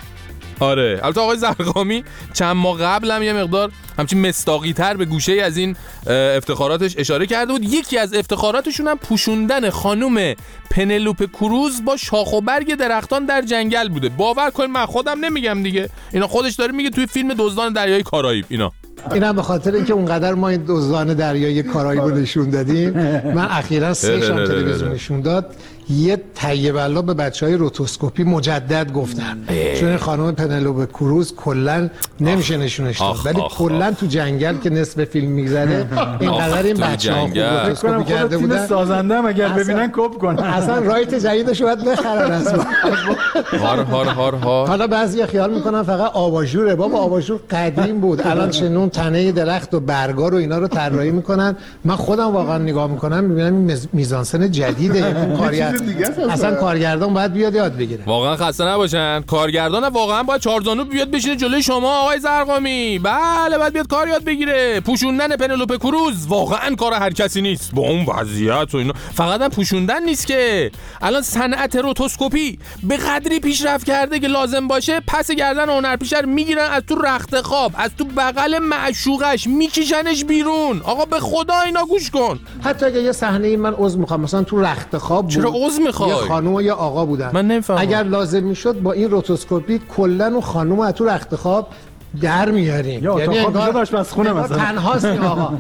[SPEAKER 1] آره البته آقای زرقامی چند ماه قبل هم یه مقدار همچین مستاقی تر به گوشه از این افتخاراتش اشاره کرده بود. یکی از افتخاراتشون هم پوشوندن خانم پنلوپ کروز با شاخ و برگ درختان در جنگل بوده. باور کنید من خودم نمیگم دیگه، اینا خودش داره میگه توی فیلم دزدان دریای کارائیب. اینا
[SPEAKER 16] اینم به خاطر اینکه اونقدر ما این دزدان دریای کارائیب رو نشون دادیم، من اخیراً سه شام تلویزیون نشون داد یه طیب الله به بچهای روتوسکوپی مجدد گفتن، چون خانم پنلوپ کروز کلا نمیشه نشونش داد، ولی کلا تو جنگل که نصف فیلم میگذره اینقدر این بچه‌ها خوب روتوسکوپی کرده بودن.
[SPEAKER 13] تیم سازنده هم اگر ببینن کپ کنن
[SPEAKER 16] اصلا رایت جدیدش باید بخرن اصلا.
[SPEAKER 1] هار هار هار هار.
[SPEAKER 16] حالا بعضیا خیال میکنن فقط آباژوره، بابا آباژور قدیم بود، الان چنون تنه درخت و برگا رو اینا رو طراحی میکنن. من خودم واقعا نگاه میکنم میبینم این میزانسن جدیده، این کارگر اصلا کارگردان باید بیاد یاد بگیره.
[SPEAKER 1] واقعا خسته نباشن کارگردان، واقعا باید چارزانو بیاد بشینه جلوی شما آقای زرقامی. بله باید بیاد کار یاد بگیره. پوشوندن پنلوپ کروز واقعا کار هر کسی نیست با اون وضعیت و اینا. فقط هم پوشوندن نیست که الان صنعت روتوسکوپی به قدری پیشرفت کرده که لازم باشه پس گردن هنرپیشه رو میگیرن از تو رخت خواب، از تو بغل معشوقش میکشنش بیرون. آقا به خدا اینا گوش کن.
[SPEAKER 16] حتی اگه یه صحنه این من عذر میخوام مثلا تو رخت خواب بود،
[SPEAKER 1] چرا عذر میخوای؟
[SPEAKER 16] یه خانم و یه آقا بودن،
[SPEAKER 1] من نمیفهمم.
[SPEAKER 16] اگر لازم میشد با این روتوسکوپی کلا اون خانم از تو رخت خواب در میاریم،
[SPEAKER 13] یعنی انگار آشپزخونه مثلا
[SPEAKER 16] تنهاست این آقا.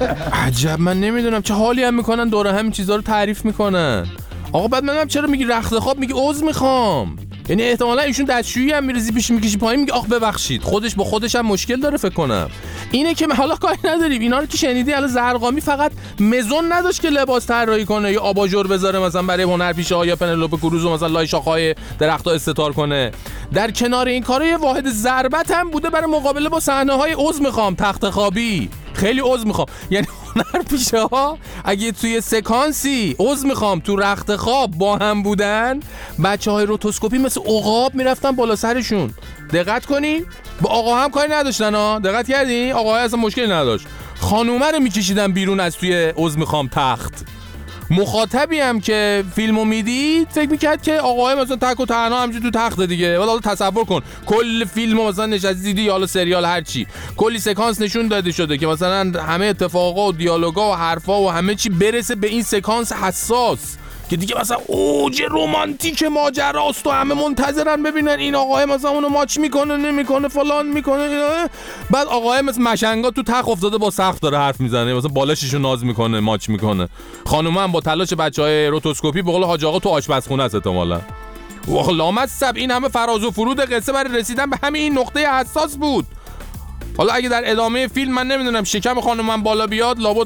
[SPEAKER 1] عجب، من نمیدونم چه حالی هم میکنن دوره همین چیزا رو تعریف میکنن. آقا بعد منم چرا میگی رخت خواب، میگی عذر میخوام، یعنی احتمالاً ایشون دستشویی هم میرزی پیش میکشی پایین میگه آخ ببخشید، خودش با خودش هم مشکل داره فکر کنم. اینه که حالا کاری نداریم اینا رو که شنیدی. الان زرقامی فقط مزون نداشت که لباس طراحی کنه یا آباژور بذاره مثلا برای هنرپیشه‌ها یا پنلوپ کروز مثلا لای شاخه‌های درخت‌ها استتار کنه، در کنار این کارا یه واحد ضربت هم بوده برای مقابله با صحنه‌های عضو میخوام تخت خوابی. خیلی عضو میخوام، یعنی هنرپیشه‌ها اگه توی سکانسی عضو میخوام تو رخت خواب با هم بودن، بچه‌های روتوسکوپی مثل عقاب میرفتن بالا سرشون. دقت کنی با آقا هم کاری نداشتن ها، دقت کردی؟ آقا اصلا مشکلی نداشت، خانومه رو میکشیدن بیرون از توی عضو میخوام تخت. مخاطبی هم که فیلمو میدید فکر میکرد که آقای مثلا تک و تنها همینجوری تو تخت دیگه. حالا تصور کن کل فیلمو مثلا نشستی دیدی یا سریال هر چی، کلی سکانس نشون داده شده که مثلا همه اتفاقا و دیالوگا و حرفا و همه چی برسه به این سکانس حساس که دیگه مثلا اوج رمانتیک ماجراست و همه منتظرن ببینن این آقای مثلا اونو ماچ میکنه نمیکنه فلان میکنه اینا. بعد آقای مثلا مشنگا تو تخت افتاده با سقف داره حرف میزنه، مثلا بالاششو ناز میکنه ماچ میکنه. خانومه هم با تلاش بچهای روتوسکوپی به قول حاج آقا تو آشپزخونه است احتمالاً. واخ لامصب این همه فراز و فرود قصه برای رسیدن به همین این نقطه حساس بود. حالا اگه در ادامه فیلم من نمیدونم شکم خانومم بالا بیاد لابد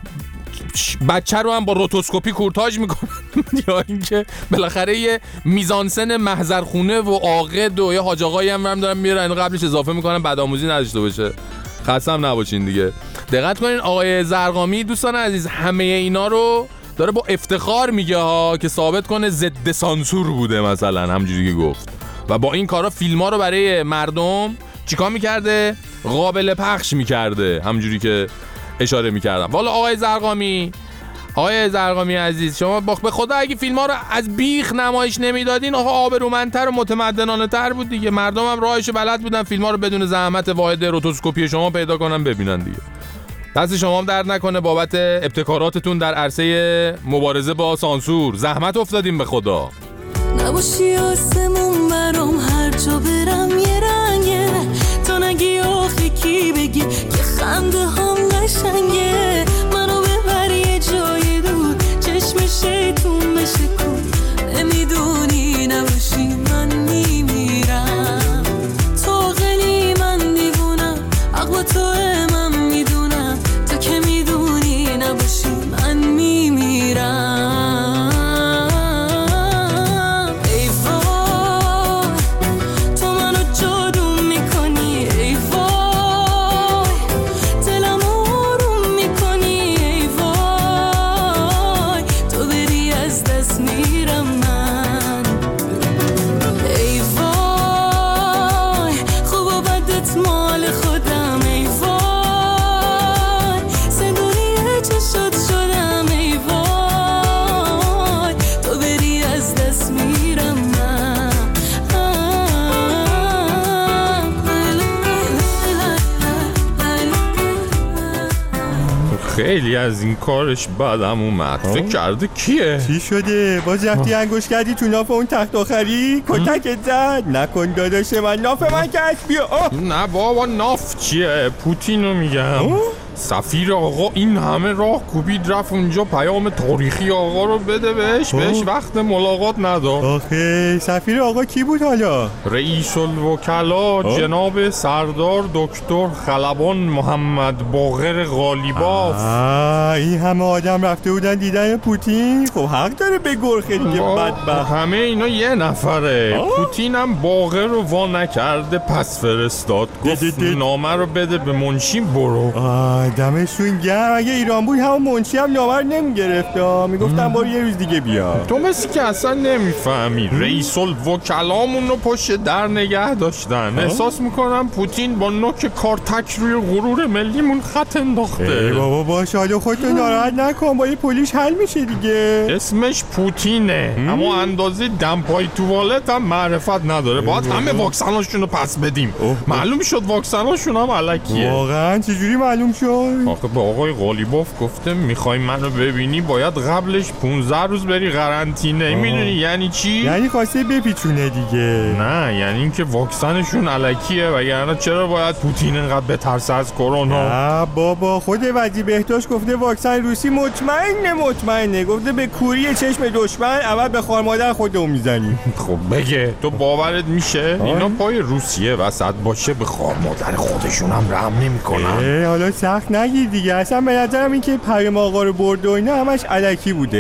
[SPEAKER 1] بچه رو هم با روتوسکوپی کورتاژ میکنن یا اینکه بالاخره یه میزانسن محضرخونه و عاقد و یه حاج آقایی هم هم دارن میرن قبلش اضافه میکنن بدآموزی نداشته باشه. خستم نباشین دیگه. دقت کنین آقای زرقامی دوستان عزیز همه اینا رو داره با افتخار میگه ها که ثابت کنه ضد سانسور بوده مثلا همونجوری که گفت، و با این کارا فیلم‌ها رو برای مردم چیکار میکرده؟ قابل پخش میکرده همونجوری که اشاره میکردم. والا آقای زرقامی آقای زرقامی عزیز شما به خدا اگه فیلم ها رو از بیخ نمایش نمیدادین آقا آبرومندتر و متمدنانه تر بود دیگه. مردم هم راهشو بلد بودن فیلم ها رو بدون زحمت واحد روتوسکوپی شما پیدا کنن ببینن دیگه. دست شما هم درد نکنه بابت ابتکاراتتون در عرصه مبارزه با سانسور. زحمت افتادیم به خدا.
[SPEAKER 14] نباشی آسمون برام هر جا برم یه رنگه، تا نگی آخه کی بگی که خنده هم قشنگه. منو ببر یه جای دور چشم شیطون بشه کن، نمیدونی نباشی من میمیرم. تو غلی من دیوونم عقل تو من میدونم، تو که میدونی نباشی من میمیرم.
[SPEAKER 1] خیلی از این کارش بعدم اومد. فکر کرده کیه؟
[SPEAKER 7] چی شده؟ باز رفتی انگوش کردی تو ناف اون تخت آخری؟ کتکت زد؟ نکن داداش من ناف من کش بیا.
[SPEAKER 1] نه بابا ناف چیه؟ پوتینو میگم. سفیر آقا این همه راه کوبید رفت اونجا پیام تاریخی آقا رو بده بهش. بهش وقت ملاقات نداد.
[SPEAKER 7] آخه سفیر آقا کی بود حالا؟
[SPEAKER 1] رئیس الوکلا جناب سردار دکتر خلبان محمد باقر غالیباف.
[SPEAKER 7] این همه آدم رفته بودن دیدن پوتین؟ خب حق داره بگرخه دیگه بدبخت.
[SPEAKER 1] همه اینا یه نفره. پوتین هم باقر رو وا نکرده پس فرستاد گفت نامه رو بده به منشی برو.
[SPEAKER 7] دمشون گرم. اگه ایران بود همون منشی هم نامر نمیگرفت، میگفتم برو یه روز دیگه بیا.
[SPEAKER 1] تو مثل که اصلا نمیفهمی. رئیس الوکلامون رو پشت در نگه داشتن. احساس میکنم پوتین با نوک کارتک روی غرور ملیمون خط انداخته.
[SPEAKER 7] ای بابا باشه حالا خودتو ناراحت نکن، با یه پلیس حل میشه دیگه.
[SPEAKER 1] اسمش پوتینه اما اندازه دمپای توالت هم معرفت نداره. باید همه واکسناشون رو پس بدیم. معلوم شد واکسناشون هم الکیه.
[SPEAKER 7] واقعا چجوری معلوم شد؟
[SPEAKER 1] آخه به آقای غالیباف گفته میخوای منو ببینی باید قبلش پونزده روز بری قرنطینه. میدونی یعنی چی؟
[SPEAKER 7] یعنی خواسته بپیچونه دیگه.
[SPEAKER 1] نه یعنی اینکه واکسنشون الکیه وگرنه چرا باید پوتین اینقدر بترسه از کرونا؟
[SPEAKER 7] نه بابا خود وزیر بهداشت گفته واکسن روسی مطمئنه مطمئنه گفته به کوری چشم دشمن اول به خار مادر خودمون میزنیم.
[SPEAKER 1] خب بگه تو باورت میشه اینا پای روسیه وسط باشه به خار مادر خودشون هم رحم نمیکنن؟
[SPEAKER 7] حالا سخت نگیر دیگه. اصلا به نظرم این که پیام آقا رو برد و اینا همش الکی بوده.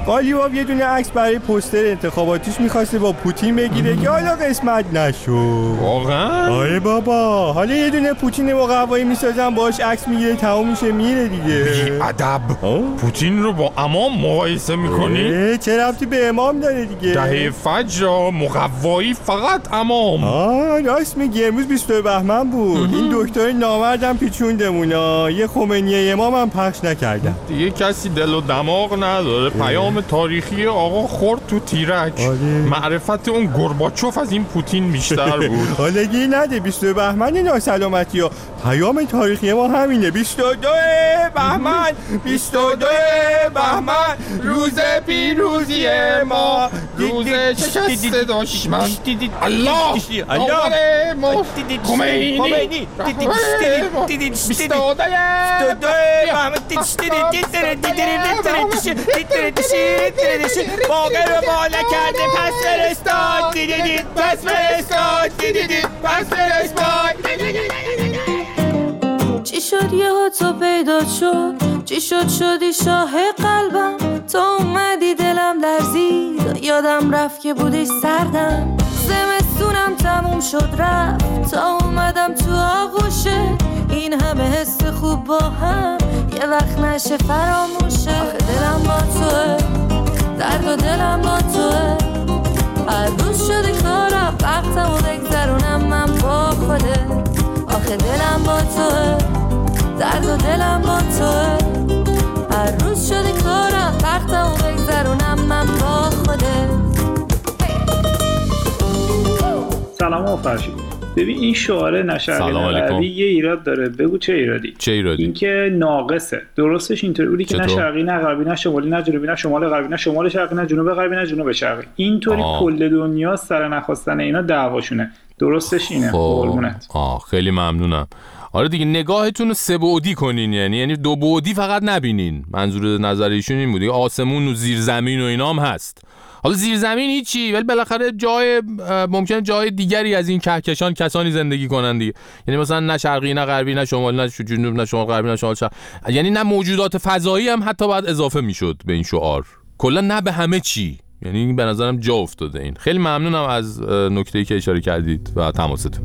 [SPEAKER 7] قالیباف یه دونه عکس برای پوستر انتخاباتیش می‌خواسته با پوتین بگیره که حالا قسمت نشد.
[SPEAKER 1] واقعا؟
[SPEAKER 7] آره بابا، حالا یه دونه پوتین مقوایی می‌سازن باهاش عکس میگیره تموم میشه میره دیگه.
[SPEAKER 1] ادب. پوتین رو با امام مقایسه می‌کنی؟
[SPEAKER 7] چه ربطی به امام داره دیگه؟
[SPEAKER 1] دهه فجر مقوایی فقط امام.
[SPEAKER 7] آه راست میگی، امروز بیستم بهمن بود. این دکتر نامردم پیچوندمونا، یه خمینی امام هم پخش نکردم.
[SPEAKER 1] دیگه کسی دل و دماغ نداره. پیام تاریخی آقا خورد تو تیرک.
[SPEAKER 7] آره.
[SPEAKER 1] معرفت اون گورباچوف از این پوتین بیشتر بود.
[SPEAKER 7] حالگی نده بیستم بهمن ناسلامتی ها. پیام تاریخی ما همینه. بیست و دو بهمن، بیست و دو بهمن، روز پیروزی ما،
[SPEAKER 1] روز شکست دشمن. الله الله خمینی خمینی بیست و دو
[SPEAKER 14] باقر رو بالا کرده پس فرستاد دیدید پس فرستاد دیدید پس فرستاد.
[SPEAKER 9] چی شد یه ها تو پیدا شد، چی شد شدی شاه قلبم، تو اومدی دلم لرزید، یادم رفت که بودی سردم، زمستونم تموم شد رفت تا اومدم تو آغوشه، این همه حس خوب با هم یه وقت نشه فراموشه. آخه دلم با توه، درد و دلم با توه، هر روز شده کارم وقتم و بگذرونم من با خوده. آخه دلم با توه، درد و دلم با توه، هر روز شده کارم وقتم و بگذرونم من با خوده.
[SPEAKER 17] سلام آقا فرشید. ببین این شعار نشرقی نقوی یه ایراد داره. بگو چه ایرادی؟
[SPEAKER 1] چه ایرادی؟
[SPEAKER 17] این که ناقصه. درستش اینطوری بودی که نه شرقی نه غربی نه شمالی نه جنوبی نه شمال غربی نه شمال شرقی نه جنوب غربی نه جنوب شرقی. اینطوری کل دنیا سر نخواستن اینا دعواشونه. درستش اینه. قربونت.
[SPEAKER 1] آه خیلی ممنونم. آره دیگه نگاهتون رو سه بعدی کنین، یعنی یعنی دو بعدی فقط نبینین. منظور نظر ایشون این بود دیگه، آسمون و زیر زمین و اینا هم هست. حالا زیر زمین هیچی، ولی بالاخره جای ممکنه جای دیگری از این کهکشان کسانی زندگی کنن دیگه. یعنی مثلا نه شرقی نه غربی نه شمالی نه جنوب نه شمال غربی نه شمال شرق، یعنی نه موجودات فضایی هم حتی باید اضافه میشد به این شعار. کلا نه به همه چی. یعنی به نظرم جا افتاده این. خیلی ممنونم از نکته‌ای که اشاره کردید و تماستون.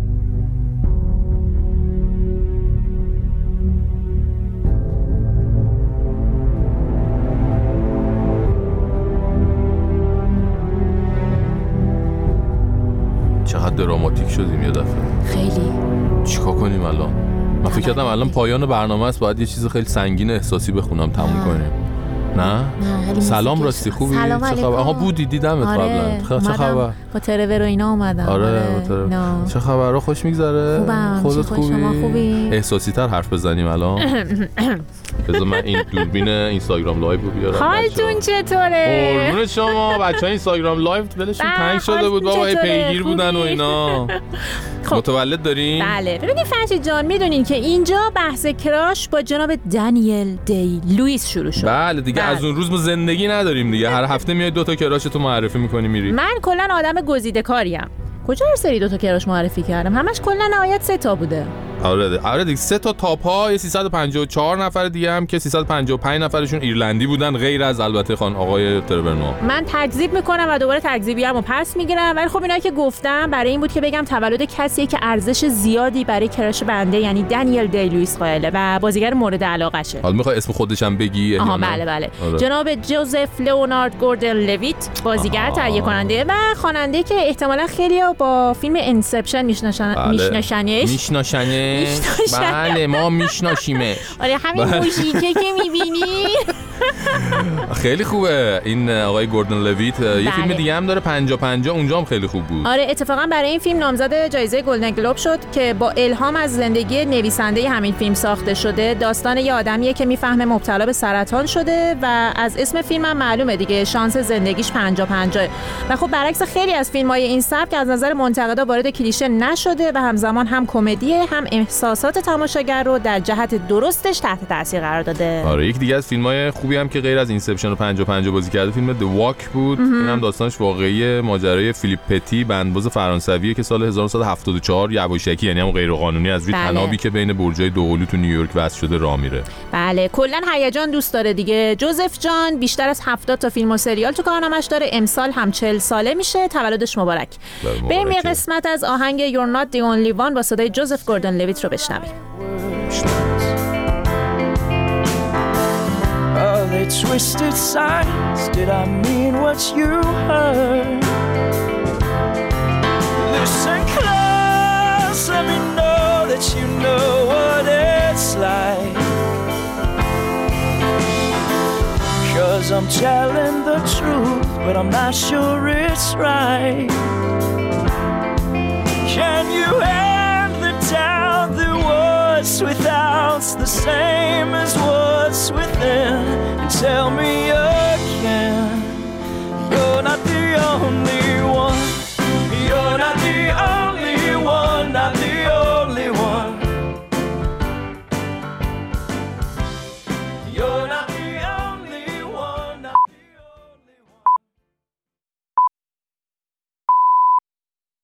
[SPEAKER 1] چقدر دراماتیک شدیم یه دفعه.
[SPEAKER 6] خیلی.
[SPEAKER 1] چیکار کنیم الان؟ من فکر کردم الان پایان برنامه است، باید یه چیز خیلی سنگین احساسی بخونم تموم کنیم. نه؟
[SPEAKER 6] نه
[SPEAKER 1] سلام راستی خوبی؟
[SPEAKER 6] سلام
[SPEAKER 1] چه خبر؟ آها بودی دیدمت قبلا. چه خبر؟
[SPEAKER 6] با ترور و اینا اومدم.
[SPEAKER 1] آره با ترور. چه خبر؟ خوش میگذره؟
[SPEAKER 6] خوبم.
[SPEAKER 1] خودت خوبی؟
[SPEAKER 6] شما خوبی؟
[SPEAKER 1] احساسی تر حرف بزنیم الان. بذار من این دوربین اینستاگرام لایو رو بیارم.
[SPEAKER 6] حالتون چطوره؟
[SPEAKER 1] قربون شما. بچه‌ها اینستاگرام لایو ولشون تنگ شده بود بابا، پیگیر بودن و اینا. متولد دارین؟
[SPEAKER 6] بله. ببینید فرشید جان، میدونین که اینجا بحث کراش با جناب دنیل دی لوئیس شروع شد.
[SPEAKER 1] بله دیگه بله. از اون روز ما زندگی نداریم دیگه. هر هفته میای دو تا کراشتو معرفی می‌کنی میری.
[SPEAKER 6] من کلا آدم گزیده کاریم. کجا هر سری دو تا کراش معرفی کردم؟ همش کلا نهایت سه تا بوده.
[SPEAKER 1] آره آره دیگه سه تا تاپ ها، یه سیصد و پنجاه و چهار نفر دیگه هم که سیصد و پنجاه و پنج نفرشون ایرلندی بودن، غیر از البته خان آقای ترورنو.
[SPEAKER 6] من تکذیب میکنم و دوباره تکذیبیامو پس میگیرم، ولی خب اینایی که گفتم برای این بود که بگم تولد کسیه که ارزش زیادی برای کراش بنده یعنی دنیل دی لوئیس قائله و بازیگر مورد علاقشه.
[SPEAKER 1] حالا میخوای اسم خودش هم بگی؟
[SPEAKER 6] آها بله بله. آره. جناب جوزف لئونارد گوردن لویت، بازیگر تهیه کننده و خواننده که احتمالاً خیلی‌ها با فیلم انسپشن میشناسن. میشناسنش
[SPEAKER 1] میشناسنش بله ما میشناسیمش.
[SPEAKER 6] آره همین موشیکه که میبینی.
[SPEAKER 1] خیلی خوبه این آقای گوردن لویت. یه فیلم دیگه هم داره پنجاه پنجاه، اونجا هم خیلی خوب بود.
[SPEAKER 6] آره اتفاقا برای این فیلم نامزد جایزه گلدن گلوب شد که با الهام از زندگی نویسنده همین فیلم ساخته شده. داستان یه آدمیه که میفهمه مبتلا به سرطان شده و از اسم فیلم هم معلومه دیگه شانس زندگیش پنجاه پنجاه. و خب برعکس خیلی از فیلم‌های این سبک از نظر منتقدا وارد کلیشه نشده و همزمان هم کمدیه هم احساسات تماشاگر رو در جهت درستش تحت تاثیر قرار داده.
[SPEAKER 1] آره یک دیگه از فیلم‌های خوبی هم که غیر از اینسپشن و پنجاه پنجاه بازی کرده فیلم The Walk بود. این هم داستانش واقعی ماجرای فیلیپ پتی بندباز فرانسویه که سال هزار و نهصد و هفتاد و چهار یواشکی یعنی هم غیر قانونی از روی بله. تنابی که بین برجای دوقلو تو نیویورک وصل شده راه میره.
[SPEAKER 6] بله کلا هیجان دوست داره دیگه. جوزف جان بیشتر از هفتاد تا فیلم و سریال تو کارنامه‌اش داره. امسال هم چهل ساله میشه. تولدش مبارک. بریم یه قسمت از آهنگ You're Not The Only One با صدای جوزف گوردن لویت رو بشنویم.
[SPEAKER 18] All the twisted signs, did I mean what you heard? Listen close, let me know that you know what it's like. 'Cause I'm telling the truth, but I'm not sure it's right.